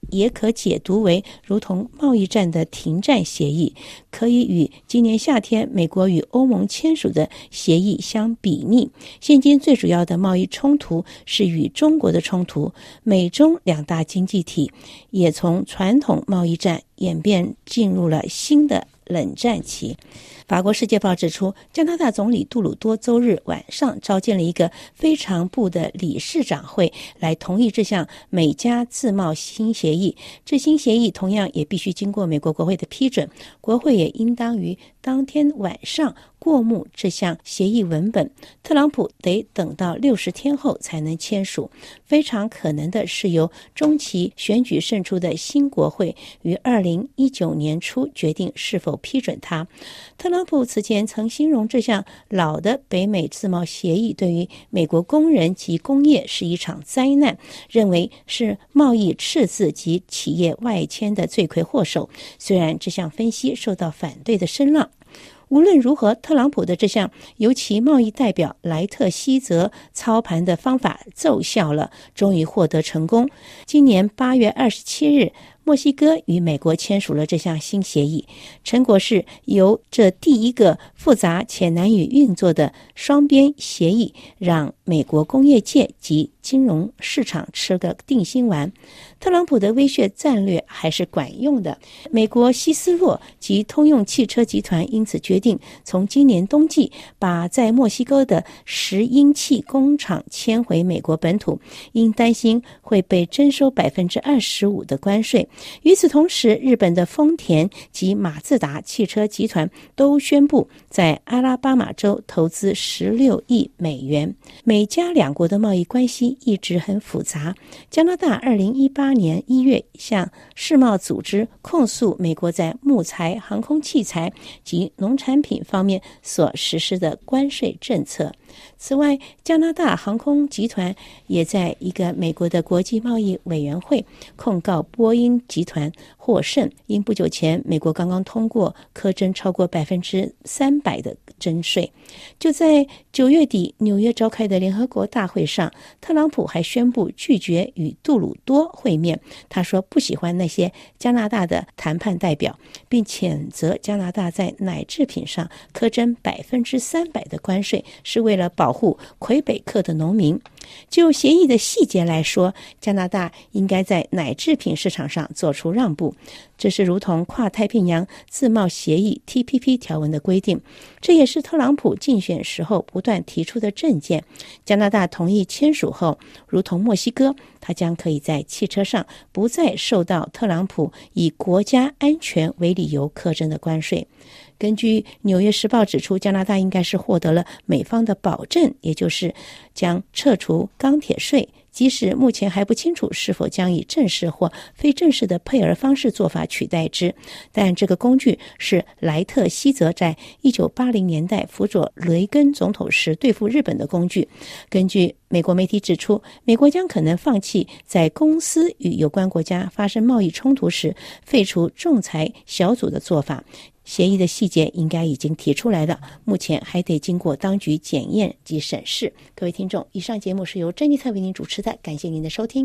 也可解读为如同贸易战的停战协议，可以与今年夏天美国与欧盟签署的协议相比拟。现今最主要的贸易冲突是与中国的冲突，美中两大经济体也从传统贸易战演变进入了新的冷战期。法国《世界报》指出，加拿大总理杜鲁多周日晚上召见了一个非常部的理事长会，来同意这项美加自贸新协议。这新协议同样也必须经过美国国会的批准，国会也应当于当天晚上过目这项协议文本。特朗普得等到六十天后才能签署，非常可能的是由中期选举胜出的新国会于二零一九年初决定是否批准它。特朗普此前曾形容这项老的北美自贸协议对于美国工人及工业是一场灾难，认为是贸易赤字及企业外迁的罪魁祸首。虽然这项分析受到反对的声浪，无论如何，特朗普的这项由其贸易代表莱特希泽操盘的方法奏效了，终于获得成功。今年八月二十七日，墨西哥与美国签署了这项新协议，成果是由这第一个复杂且难以运作的双边协议，让美国工业界及金融市场吃个定心丸。特朗普的威慑战略还是管用的，美国希斯洛及通用汽车集团因此决定从今年冬季把在墨西哥的石英气工厂迁回美国本土，因担心会被征收百分之二十五的关税。与此同时，日本的丰田及马自达汽车集团都宣布在阿拉巴马州投资十六亿美元。美加两国的贸易关系一直很复杂。加拿大二零一八年一月向世贸组织控诉美国在木材、航空器材及农产品方面所实施的关税政策。此外，加拿大航空集团也在一个美国的国际贸易委员会控告波音集团获胜，因不久前美国刚刚通过课征超过百分之三百的征税。就在九月底纽约召开的联合国大会上，特朗普还宣布拒绝与杜鲁多会面。他说不喜欢那些加拿大的谈判代表，并谴责加拿大在奶制品上课征百分之三百的关税，是为了保护魁北克的农民。就协议的细节来说，加拿大应该在奶制品市场上做出让步，这是如同跨太平洋自贸协议 T P P 条文的规定，这也是特朗普竞选时候不断提出的政见。加拿大同意签署后，如同墨西哥，它将可以在汽车上不再受到特朗普以国家安全为理由课征的关税。根据《纽约时报》指出，加拿大应该是获得了美方的保证，也就是将撤除钢铁税，即使目前还不清楚是否将以正式或非正式的配额方式做法取代之，但这个工具是莱特希泽在一九八零年代辅佐雷根总统时对付日本的工具。根据美国媒体指出，美国将可能放弃在公司与有关国家发生贸易冲突时废除仲裁小组的做法。协议的细节应该已经提出来了，目前还得经过当局检验及审视。各位听众，以上节目是由珍妮特为您主持的，感谢您的收听。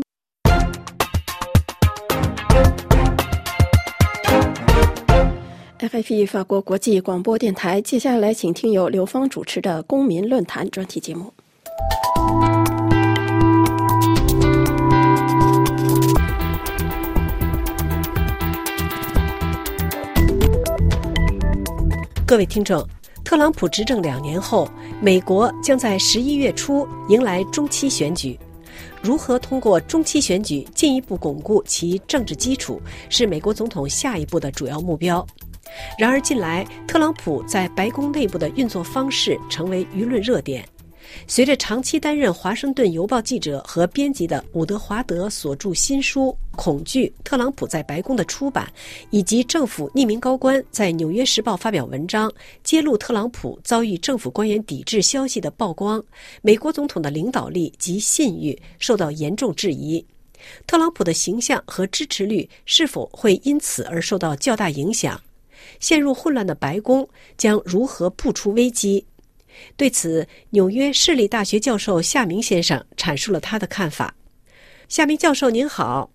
F F E 法国国际广播电台，接下来请听由刘芳主持的公民论坛专题节目。 各位听众，特朗普执政两年后，美国将在十一月初迎来中期选举。如何通过中期选举进一步巩固其政治基础，是美国总统下一步的主要目标。然而近来，特朗普在白宫内部的运作方式成为舆论热点。随着长期担任《华盛顿邮报》记者和编辑的伍德华德所著新书《恐惧：特朗普在白宫》的出版，以及政府匿名高官在《纽约时报》发表文章揭露特朗普遭遇政府官员抵制消息的曝光，美国总统的领导力及信誉受到严重质疑。特朗普的形象和支持率是否会因此而受到较大影响？陷入混乱的白宫将如何步出危机？对此，纽约市立大学教授夏明先生阐述了他的看法。夏明教授您好，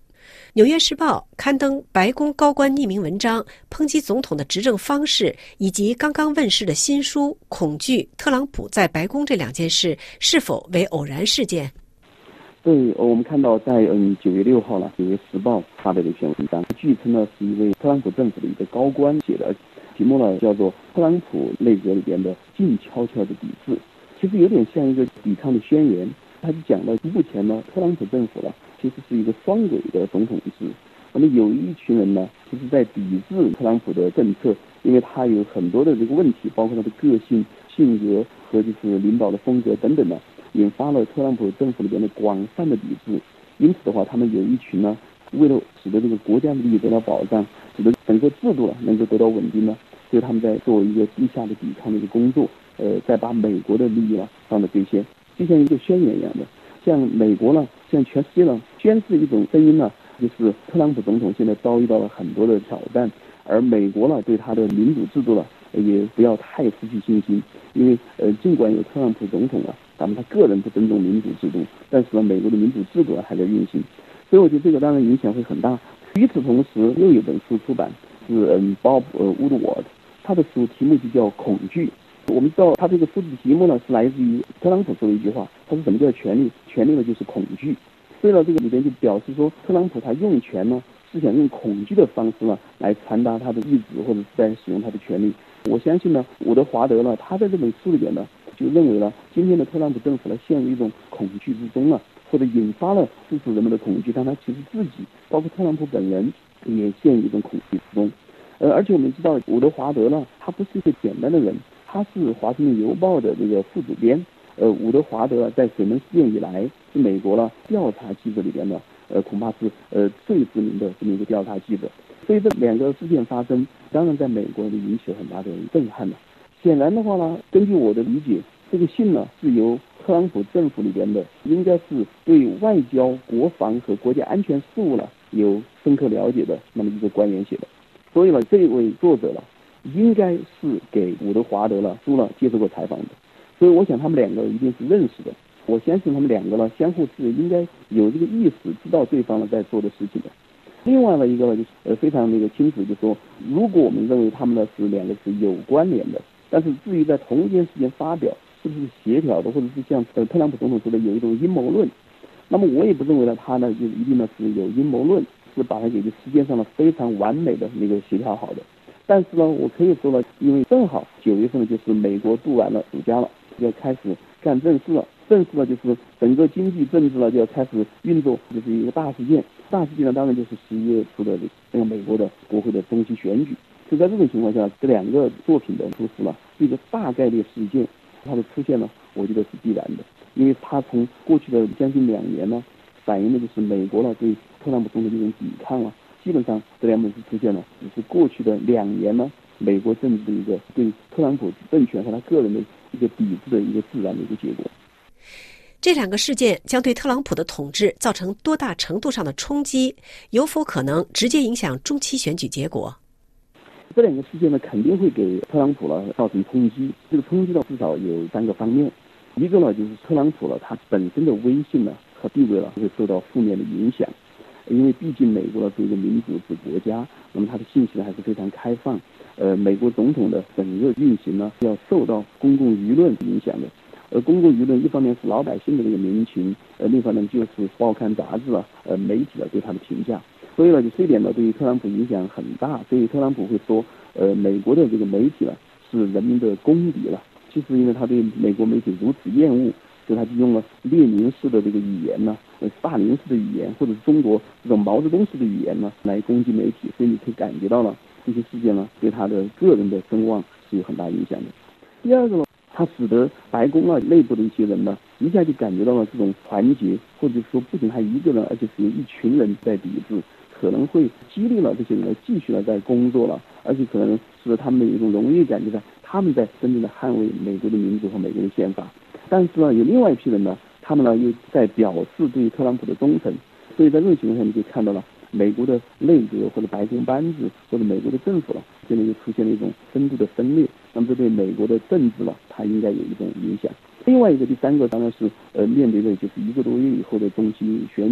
纽约时报刊登白宫高官匿名文章，抨击总统的执政方式，以及刚刚问世的新书《恐惧：特朗普在白宫》这两件事是否为偶然事件？ 对，我们看到在嗯九月六号了，《纽约时报》发表了一篇文章，据称呢是一位特朗普政府的一个高官写的，题目呢叫做《特朗普内阁里边的静悄悄的抵制》，其实有点像一个抵抗的宣言。他就讲了，目前呢，特朗普政府呢其实是一个双轨的总统制。那么有一群人呢，其实在抵制特朗普的政策，因为他有很多的这个问题，包括他的个性、性格和就是领导的风格等等呢，引发了特朗普政府里边的广泛的抵制。因此的话，他们有一群呢，为了使得这个国家的利益得到保障，使得整个制度啊能够得到稳定呢，所以他们在做一个地下的抵抗的一个工作，呃，再把美国的利益啊放在最先，就像一个宣言一样的，向美国呢，向全世界呢宣示一种声音呢，就是特朗普总统现在遭遇到了很多的挑战，而美国呢对他的民主制度呢也不要太失去信心，因为呃尽管有特朗普总统啊，咱们他个人不尊重民主制度，但是呢美国的民主制度还在运行，所以我觉得这个当然影响会很大。与此同时，又有本书出版是嗯 Bob 呃 Woodward， 他的书题目就叫《恐惧》。我们知道他这个书的题目呢是来自于特朗普说的一句话，他说什么叫权力？权力呢就是恐惧。所以呢这个里边就表示说，特朗普他用权呢是想用恐惧的方式呢来传达他的意志，或者是在使用他的权力。我相信呢，伍德华德呢，他在这本书里边呢就认为呢，今天的特朗普政府呢陷入一种恐惧之中了，或者引发了支持人们的恐惧，但他其实自己包括特朗普本人也陷入一种恐惧之中。呃，而且我们知道伍德华德呢，他不是一个简单的人，他是华盛顿邮报的这个副主编。呃，伍德华德在水门事件以来是美国呢调查记者里边呢，呃，恐怕是呃最知名的这么一个调查记者。所以这两个事件发生，当然在美国就引起了很大的震撼了。显然的话呢，根据我的理解，这个信呢是由特朗普政府里边的，应该是对外交、国防和国家安全事务呢有深刻了解的那么一个官员写的。所以呢，这位作者呢，应该是给伍德华德了书呢接受过采访的。所以我想他们两个一定是认识的。我相信他们两个呢相互是应该有这个意识，知道对方呢在做的事情的。另外呢一个呢就是呃非常那个清楚，就是说，如果我们认为他们呢是两个是有关联的，但是至于在同一件事情发表是不是协调的，或者是像呃特朗普总统说的有一种阴谋论，那么我也不认为呢他呢就一定呢是有阴谋论，是把它给时间上呢非常完美的那个协调好的。但是呢，我可以说呢，因为正好九月份呢就是美国度完了暑假了，就要开始干正事了。正事呢就是整个经济政治呢就要开始运作，就是一个大事件。大事件呢当然就是十一月初的那个美国的国会的中期选举。就在这种情况下，这两个作品的出世呢是一个大概率事件，它的出现呢，我觉得是必然的，因为它从过去的将近两年呢，反映的就是美国呢对特朗普总统的一种抵抗啊。基本上这两本书出现了，只是过去的两年呢，美国政治的一个对特朗普政权和他个人的一个抵制的一个自然的一个结果。 这两个事件将对特朗普的统治造成多大程度上的冲击？有否可能直接影响中期选举结果？ 这两个事件呢，肯定会给特朗普呢造成冲击。这个冲击呢，至少有三个方面。一个呢，就是特朗普呢，他本身的威信呢和地位呢会受到负面的影响。因为毕竟美国呢是一个民主制国家，那么它的信息呢还是非常开放。呃，美国总统的整个运行呢要受到公共舆论影响的。而公共舆论一方面是老百姓的这个民情，呃，另一方面就是报刊杂志啊，呃，媒体啊对他的评价。所以呢，就这一点呢对于特朗普影响很大。所以特朗普会说，呃，美国的这个媒体呢是人民的公敌了。其实因为他对美国媒体如此厌恶，所以他就用了列宁式的这个语言呢，呃，斯大林式的语言，或者是中国这种毛泽东式的语言呢，来攻击媒体。所以你可以感觉到了这些事件呢，对他的个人的声望是有很大影响的。第二个呢，它使得白宫啊内部的一些人呢，一下就感觉到了这种团结，或者说不仅他一个人，而且是有一群人在抵制，可能会激励了这些人呢继续的在工作了，而且可能使得他们有一种荣誉感，就是他们在真正的捍卫美国的民主和美国的宪法。但是呢，有另外一批人呢，他们呢又在表示对特朗普的忠诚，所以在这种情况下，你就看到了美国的内阁或者白宫班子或者美国的政府了，现在就出现了一种深度的分裂。那么这对美国的政治了，它应该有一种影响。另外一个第三个当然是呃面对的就是一个多月以后的中期选举。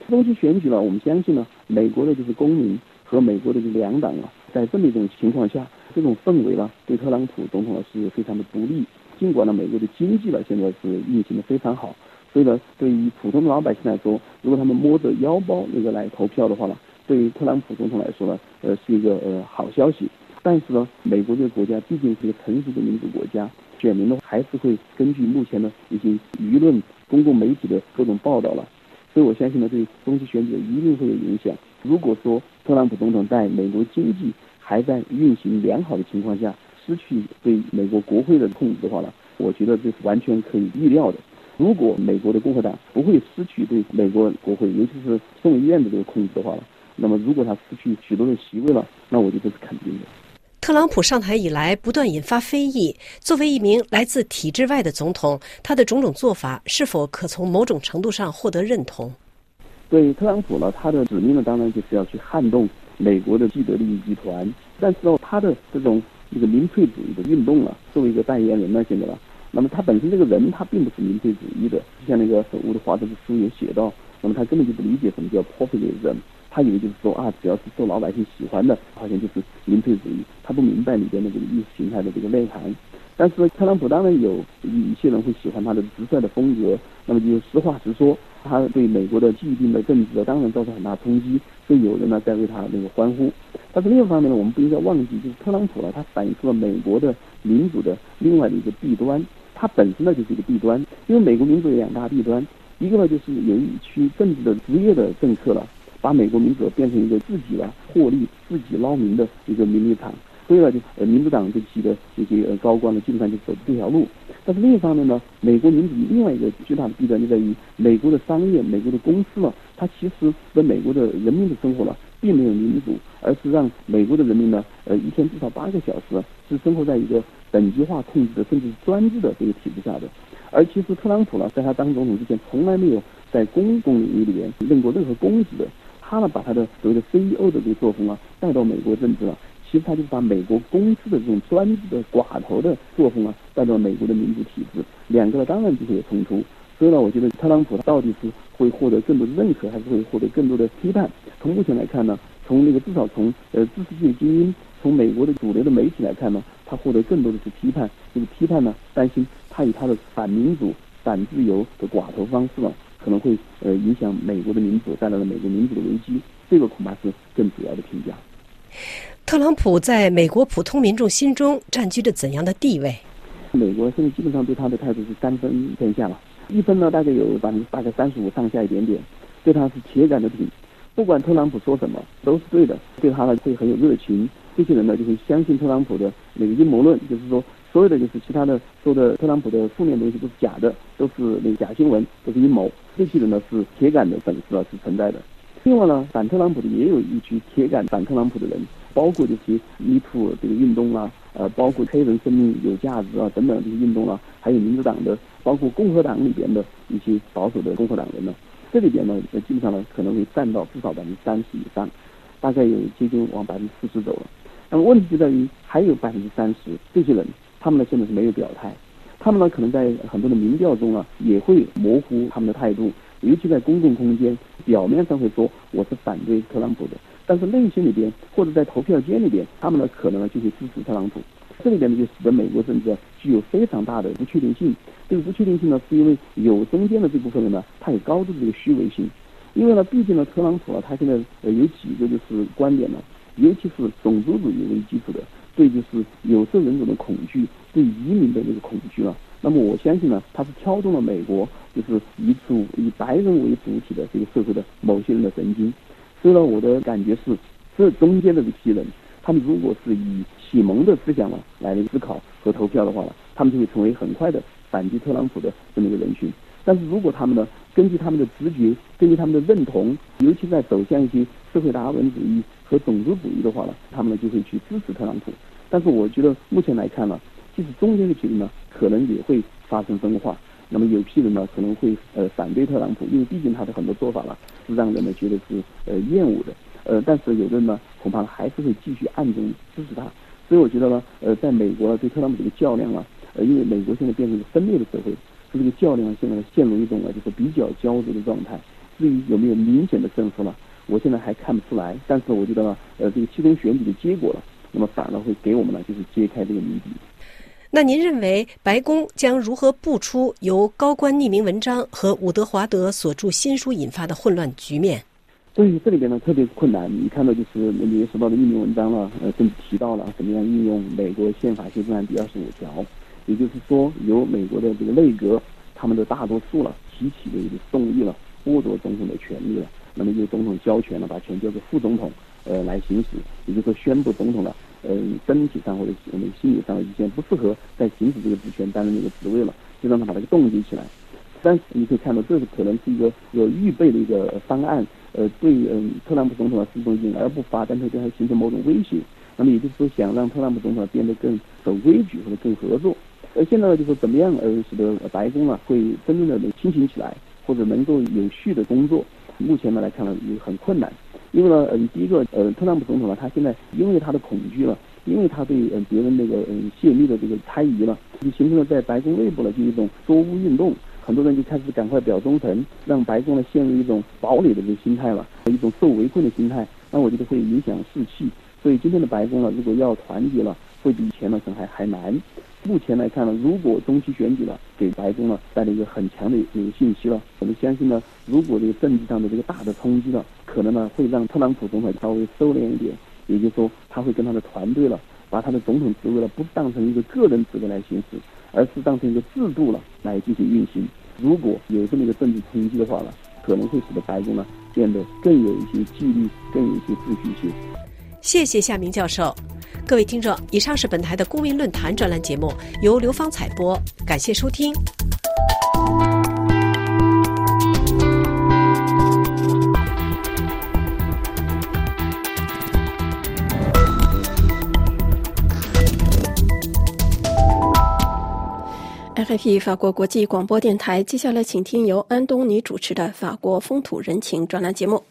中期选举呢，我们相信呢，美国的就是公民和美国的这两党啊，在这么一种情况下，这种氛围呢，对特朗普总统呢是非常的不利。尽管呢，美国的经济呢现在是运行的非常好，所以呢，对于普通的老百姓来说，如果他们摸着腰包那个来投票的话呢，对于特朗普总统来说呢，呃，是一个呃好消息。但是呢，美国这个国家毕竟是一个成熟的民主国家，选民呢还是会根据目前的一些舆论、公共媒体的各种报道了，所以我相信呢，对中期选举一定会有影响。如果说特朗普总统在美国经济还在运行良好的情况下，失去对美国国会的控制的话呢，我觉得这是完全可以预料的。如果美国的共和党不会失去对美国国会，尤其是众议院的这个控制的话呢，那么如果他失去许多的席位了，那我觉得是肯定的。 特朗普上台以来不断引发非议，作为一名来自体制外的总统，他的种种做法是否可从某种程度上获得认同？ 对特朗普呢，他的使命呢，当然就是要去撼动美国的既得利益集团，但是呢，他的这种一个民粹主义的运动啊，作为一个代言人呢，现在了，那么他本身这个人他并不是民粹主义的，就像那个伍德华德的书也写到，那么他根本就不理解什么叫 populism。他以为就是说啊，只要是受老百姓喜欢的，好像就是民粹主义。他不明白里边的这个意识形态的这个内涵。但是特朗普当然有一些人会喜欢他的直率的风格，那么就实话实说，他对美国的既定的政治当然造成很大冲击，所以有人呢在为他那个欢呼。但是另一方面呢，我们不应该忘记，就是特朗普呢，他反映出了美国的民主的另外的一个弊端。它本身呢就是一个弊端，因为美国民主有两大弊端，一个呢就是有一区政治的职业的政客了，把美国民主变成一个自己啊获利、自己捞名的一个名利场，所以呢，就呃民主党这期的这些呃高官呢，基本上就走这条路。但是另一方面呢，美国民主另外一个巨大的弊端就在于，美国的商业、美国的公司呢，它其实跟美国的人民的生活呢，并没有民主，而是让美国的人民呢，呃，一天至少八个小时是生活在一个等级化控制的，甚至是专制的这个体制下的。而其实特朗普呢，在他当总统之前，从来没有在公共领域里面任过任何公职的。他呢，把他的所谓的 C E O 的这个作风啊，带到美国政治了。其实他就是把美国公司的这种专制的寡头的作风啊，带到美国的民主体制。两个呢，当然就会有冲突。所以呢，我觉得特朗普到底是会获得更多的认可，还是会获得更多的批判？从目前来看呢，从那个至少从呃知识界精英，从美国的主流的媒体来看呢，他获得更多的是批判。这个批判呢，担心他以他的反民主、反自由的寡头方式呢，可能会呃影响美国的民主，带来了美国民主的危机。这个恐怕是更主要的评价。 特朗普在美国普通民众心中占据着怎样的地位？ 美国现在基本上对他的态度是三分天下了，一分呢大概有百分之大概三十五上下一点点，对他是铁杆的挺，不管特朗普说什么都是对的，对他呢会很有热情。这些人呢就会相信特朗普的那个阴谋论，就是说所有的就是其他的说的特朗普的负面东西都是假的，都是那个假新闻，都是阴谋。这些人呢是铁杆的粉丝啊，是存在的。另外呢，反特朗普的也有一群铁杆反特朗普的人，包括这些Me Too这个运动啊，呃，包括黑人生命有价值啊等等这些运动啊，还有民主党的，包括共和党里边的一些保守的共和党人呢，这里边呢，呃，基本上呢可能会占到至少百分之三十以上，大概有接近往百分之四十走了。那么问题就在于还有百分之三十这些人，他们呢现在是没有表态，他们呢可能在很多的民调中啊也会模糊他们的态度。尤其在公共空间，表面上会说我是反对特朗普的，但是内心里边或者在投票间里边，他们呢可能就会支持特朗普。这里边呢就使得美国政治具有非常大的不确定性。这个不确定性呢，是因为有中间的这部分人呢，他有高度的这个虚伪性。因为呢，毕竟呢，特朗普啊，他现在呃有几个就是观点呢，尤其是种族主义为基础的，对就是有色人种的恐惧，对移民的那个恐惧啊。那么我相信呢，他是挑动了美国就是以主以白人为主体的这个社会的某些人的神经。所以呢，我的感觉是，这中间的这批人，他们如果是以启蒙的思想呢来思考和投票的话呢，他们就会成为很快的反击特朗普的这么一个人群。但是如果他们呢，根据他们的直觉，根据他们的认同，尤其在走向一些社会达尔文主义和种族主义的话呢，他们呢就会去支持特朗普。但是我觉得目前来看呢，即使中间的批人呢，可能也会发生分化。那么有批人呢可能会呃反对特朗普，因为毕竟他的很多做法呢是让人呢觉得是呃厌恶的。呃，但是有的人呢恐怕还是会继续暗中支持他。所以我觉得呢，呃，在美国对特朗普这个较量啊，呃，因为美国现在变成一个分裂的社会，这个较量现在陷入一种啊就是比较焦灼的状态。 至于有没有明显的胜负呢，我现在还看不出来。但是我觉得呢，呃，这个期中选举的结果呢，那么反而会给我们呢，就是揭开这个谜底。 那您认为白宫将如何步出由高官匿名文章和伍德华德所著新书引发的混乱局面？ 对，这里边呢特别困难。你看到就是《纽约时报》的匿名文章了，呃，甚至提到了怎么样运用美国宪法修正案第二十五条，也就是说由美国的这个内阁他们的大多数了提起的一个动议了，剥夺总统的权利了，那么由总统交权了，把权交给副总统呃来行使，也就是说宣布总统了。呃，身体上或者我们心理上的一些不适合再行使这个职权担任这个职位了，就让他把这个冻结起来。但是你可以看到，这是可能是一个有预备的一个方案，呃，对嗯、呃、特朗普总统是一种隐而不发，但是对他形成某种威胁。那么也就是说，想让特朗普总统变得更守规矩或者更合作。而现在呢，就是怎么样呃使得白宫啊会真正的能清醒起来，或者能够有序的工作，目前呢来看呢也很困难。因为呢，嗯，第一个，呃，特朗普总统呢，他现在因为他的恐惧了，因为他对嗯、呃、别人那个嗯泄密的这个猜疑了，就形成了在白宫内部呢就一种捉乌运动，很多人就开始赶快表忠诚，让白宫呢陷入一种堡垒的这个心态了，一种受围困的心态，那我觉得会影响士气。所以今天的白宫呢，如果要团结了，会比以前呢可能还还难。目前来看呢，如果中期选举了，给白宫呢带来一个很强的一个信息了。我们相信呢，如果这个政治上的这个大的冲击了，可能呢会让特朗普总统稍微收敛一点，也就是说，他会跟他的团队了，把他的总统职位了不当成一个个人职位来行使，而是当成一个制度了来进行运行。如果有这么一个政治冲击的话呢，可能会使得白宫呢变得更有一些纪律，更有一些秩序一些。 谢谢夏明教授。各位听众，以上是本台的公民论坛专栏节目，由刘芳采播，感谢收听。 R F I 法国国际广播电台，接下来请听由安东尼主持的法国风土人情专栏节目。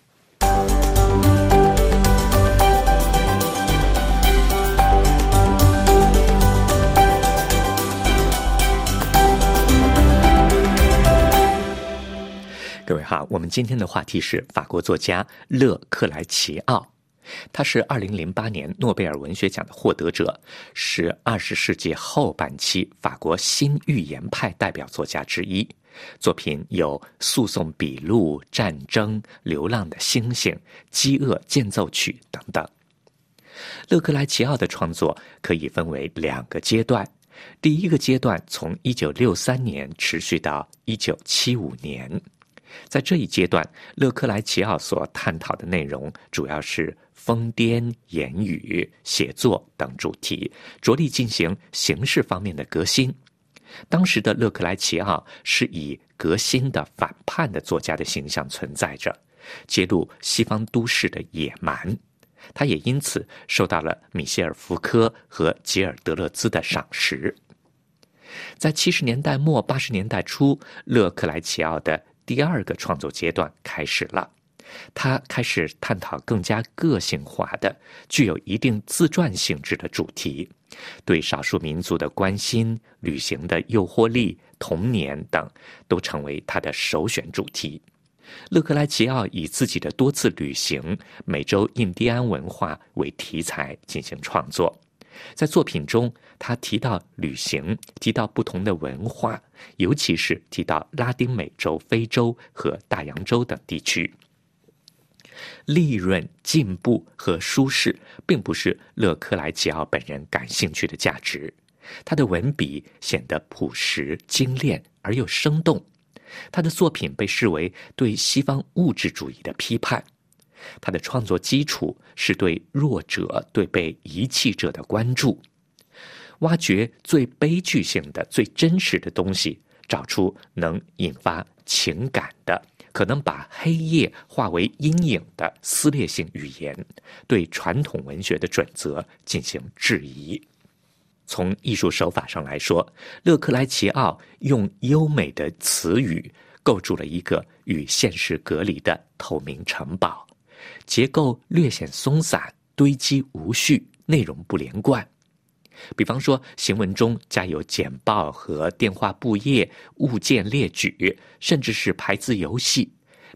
各位好，我们今天的话题是法国作家勒克莱齐奥，他是二零零八年诺贝尔文学奖的获得者，是二十世纪后半期法国新预言派代表作家之一。作品有《诉讼笔录》、《战争》、《流浪的星星》、《饥饿间奏曲》等等。勒克莱齐奥的创作可以分为两个阶段，第一个阶段从一九六三年持续到一九七五年。在这一阶段，勒克莱齐奥所探讨的内容主要是疯癫、言语、写作等主题，着力进行形式方面的革新。当时的勒克莱齐奥是以革新的反叛的作家的形象存在着，揭露西方都市的野蛮。他也因此受到了米歇尔·福柯和吉尔·德勒兹的赏识。在七十年代末八十年代初，勒克莱齐奥的第二个创作阶段开始了，他开始探讨更加个性化的、具有一定自传性质的主题，对少数民族的关心、旅行的诱惑力、童年等都成为他的首选主题。勒克莱齐奥以自己的多次旅行、美洲印第安文化为题材进行创作。在作品中，他提到旅行，提到不同的文化，尤其是提到拉丁美洲、非洲和大洋洲等地区。利润、进步和舒适并不是勒克莱齐奥本人感兴趣的价值，他的文笔显得朴实、精炼而又生动。他的作品被视为对西方物质主义的批判。他的创作基础是对弱者、对被遗弃者的关注，挖掘最悲剧性的、最真实的东西，找出能引发情感的、可能把黑夜化为阴影的撕裂性语言，对传统文学的准则进行质疑。从艺术手法上来说，勒克莱齐奥用优美的词语构筑了一个与现实隔离的透明城堡，结构略显松散，堆积无序，内容不连贯。比方说，行文中加有简报和电话布页、物件列举，甚至是排字游戏，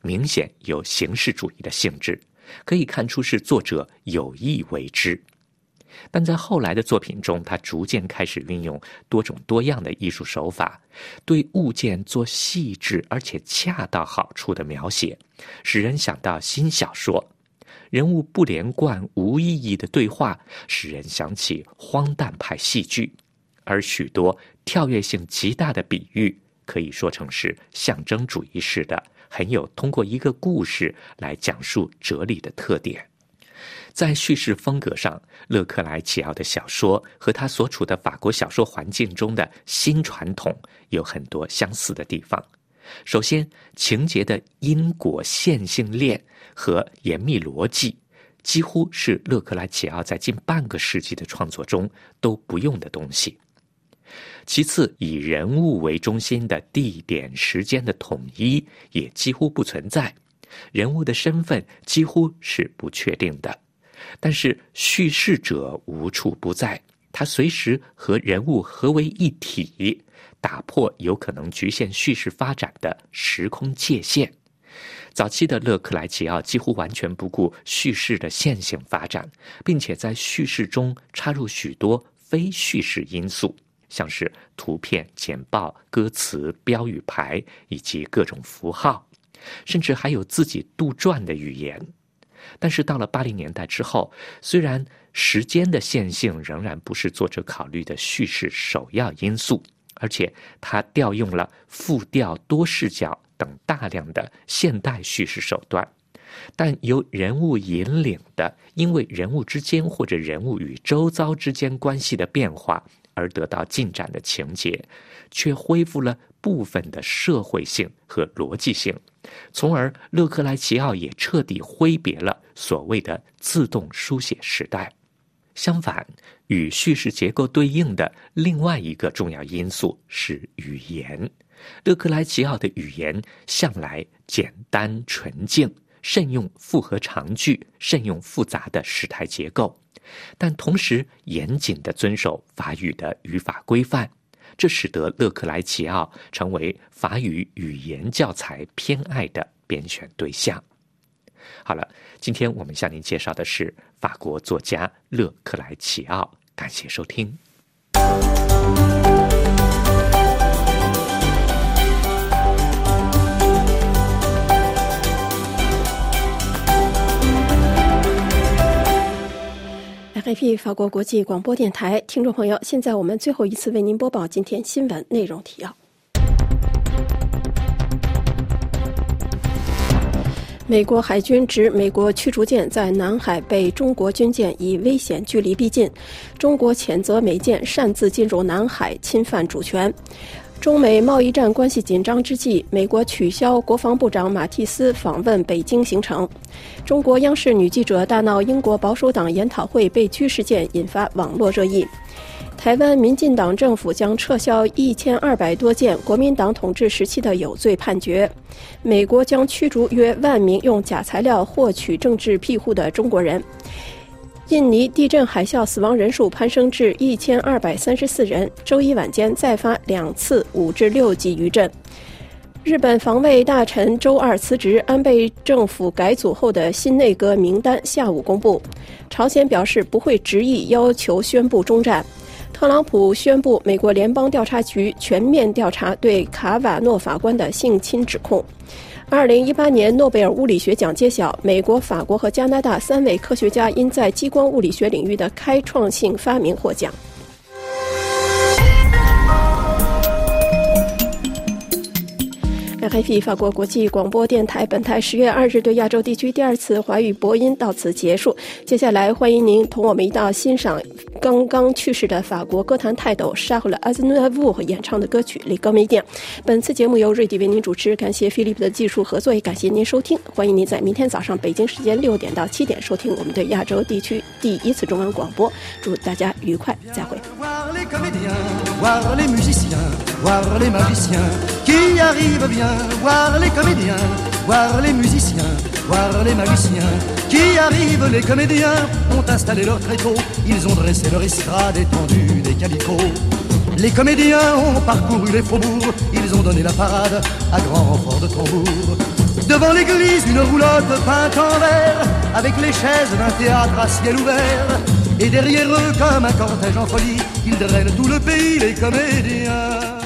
明显有形式主义的性质，可以看出是作者有意为之。但在后来的作品中，他逐渐开始运用多种多样的艺术手法，对物件做细致而且恰到好处的描写，使人想到新小说。人物不连贯无意义的对话使人想起荒诞派戏剧，而许多跳跃性极大的比喻可以说成是象征主义式的，很有通过一个故事来讲述哲理的特点。在叙事风格上，勒克莱齐奥的小说和他所处的法国小说环境中的新传统有很多相似的地方。首先，情节的因果线性链和严密逻辑几乎是勒克莱齐奥在近半个世纪的创作中都不用的东西。其次，以人物为中心的地点时间的统一也几乎不存在，人物的身份几乎是不确定的。但是叙事者无处不在，他随时和人物合为一体，打破有可能局限叙事发展的时空界限。早期的勒克莱齐奥几乎完全不顾叙事的线性发展，并且在叙事中插入许多非叙事因素，像是图片、简报、歌词、标语牌以及各种符号，甚至还有自己杜撰的语言。但是到了八零年代之后，虽然时间的线性仍然不是作者考虑的叙事首要因素，而且他调用了复调、多视角等大量的现代叙事手段，但由人物引领的，因为人物之间或者人物与周遭之间关系的变化而得到进展的情节，却恢复了部分的社会性和逻辑性，从而勒克莱齐奥也彻底挥别了所谓的自动书写时代。相反，与叙事结构对应的另外一个重要因素是语言。勒克莱齐奥的语言向来简单纯净，慎用复合长句，慎用复杂的时态结构，但同时严谨地遵守法语的语法规范，这使得勒克莱齐奥成为法语语言教材偏爱的编选对象。好了，今天我们向您介绍的是法国作家勒克莱齐奥，感谢收听。 R F I 法国国际广播电台听众朋友，现在我们最后一次为您播报今天新闻内容提要。美国海军指美国驱逐舰在南海被中国军舰以危险距离逼近，中国谴责美舰擅自进入南海侵犯主权。中美贸易战关系紧张之际，美国取消国防部长马蒂斯访问北京行程。中国央视女记者大闹英国保守党研讨会被拘事件引发网络热议。台湾民进党政府将撤销一千二百多件国民党统治时期的有罪判决。美国将驱逐约万名用假材料获取政治庇护的中国人。印尼地震海啸死亡人数攀升至一千二百三十四人，周一晚间再发两次五至六级余震。日本防卫大臣周二辞职，安倍政府改组后的新内阁名单下午公布。朝鲜表示不会执意要求宣布终战。特朗普宣布美国联邦调查局全面调查对卡瓦诺法官的性侵指控。二零一八年诺贝尔物理学奖揭晓，美国、法国和加拿大三位科学家因在激光物理学领域的开创性发明获奖。R F I 法国国际广播电台本台十月二日对亚洲地区第二次华语播音到此结束。接下来欢迎您同我们一道欣赏刚刚去世的法国歌坛泰斗沙赫勒阿兹诺夫演唱的歌曲《Les Comédiens》。本次节目由瑞迪为您主持，感谢菲利普的技术合作，也感谢您收听。欢迎您在明天早上北京时间六点到七点收听我们对亚洲地区第一次中文广播。祝大家愉快，再会。 Voir les musiciens, voir les magiciens qui arrivent bien, voir les comédiens, voir les musiciens, voir les magiciens qui arrivent. Les comédiens ont installé leur tréteau, ils ont dressé leur estrade étendue des calicots. Les comédiens ont parcouru les faubourgs, ils ont donné la parade à grand renfort de tambour. Devant l'église, une roulotte peinte en vert, avec les chaises d'un théâtre à ciel ouvert. Et derrière eux, comme un cortège en folie, ils drainent tout le pays, les comédiens.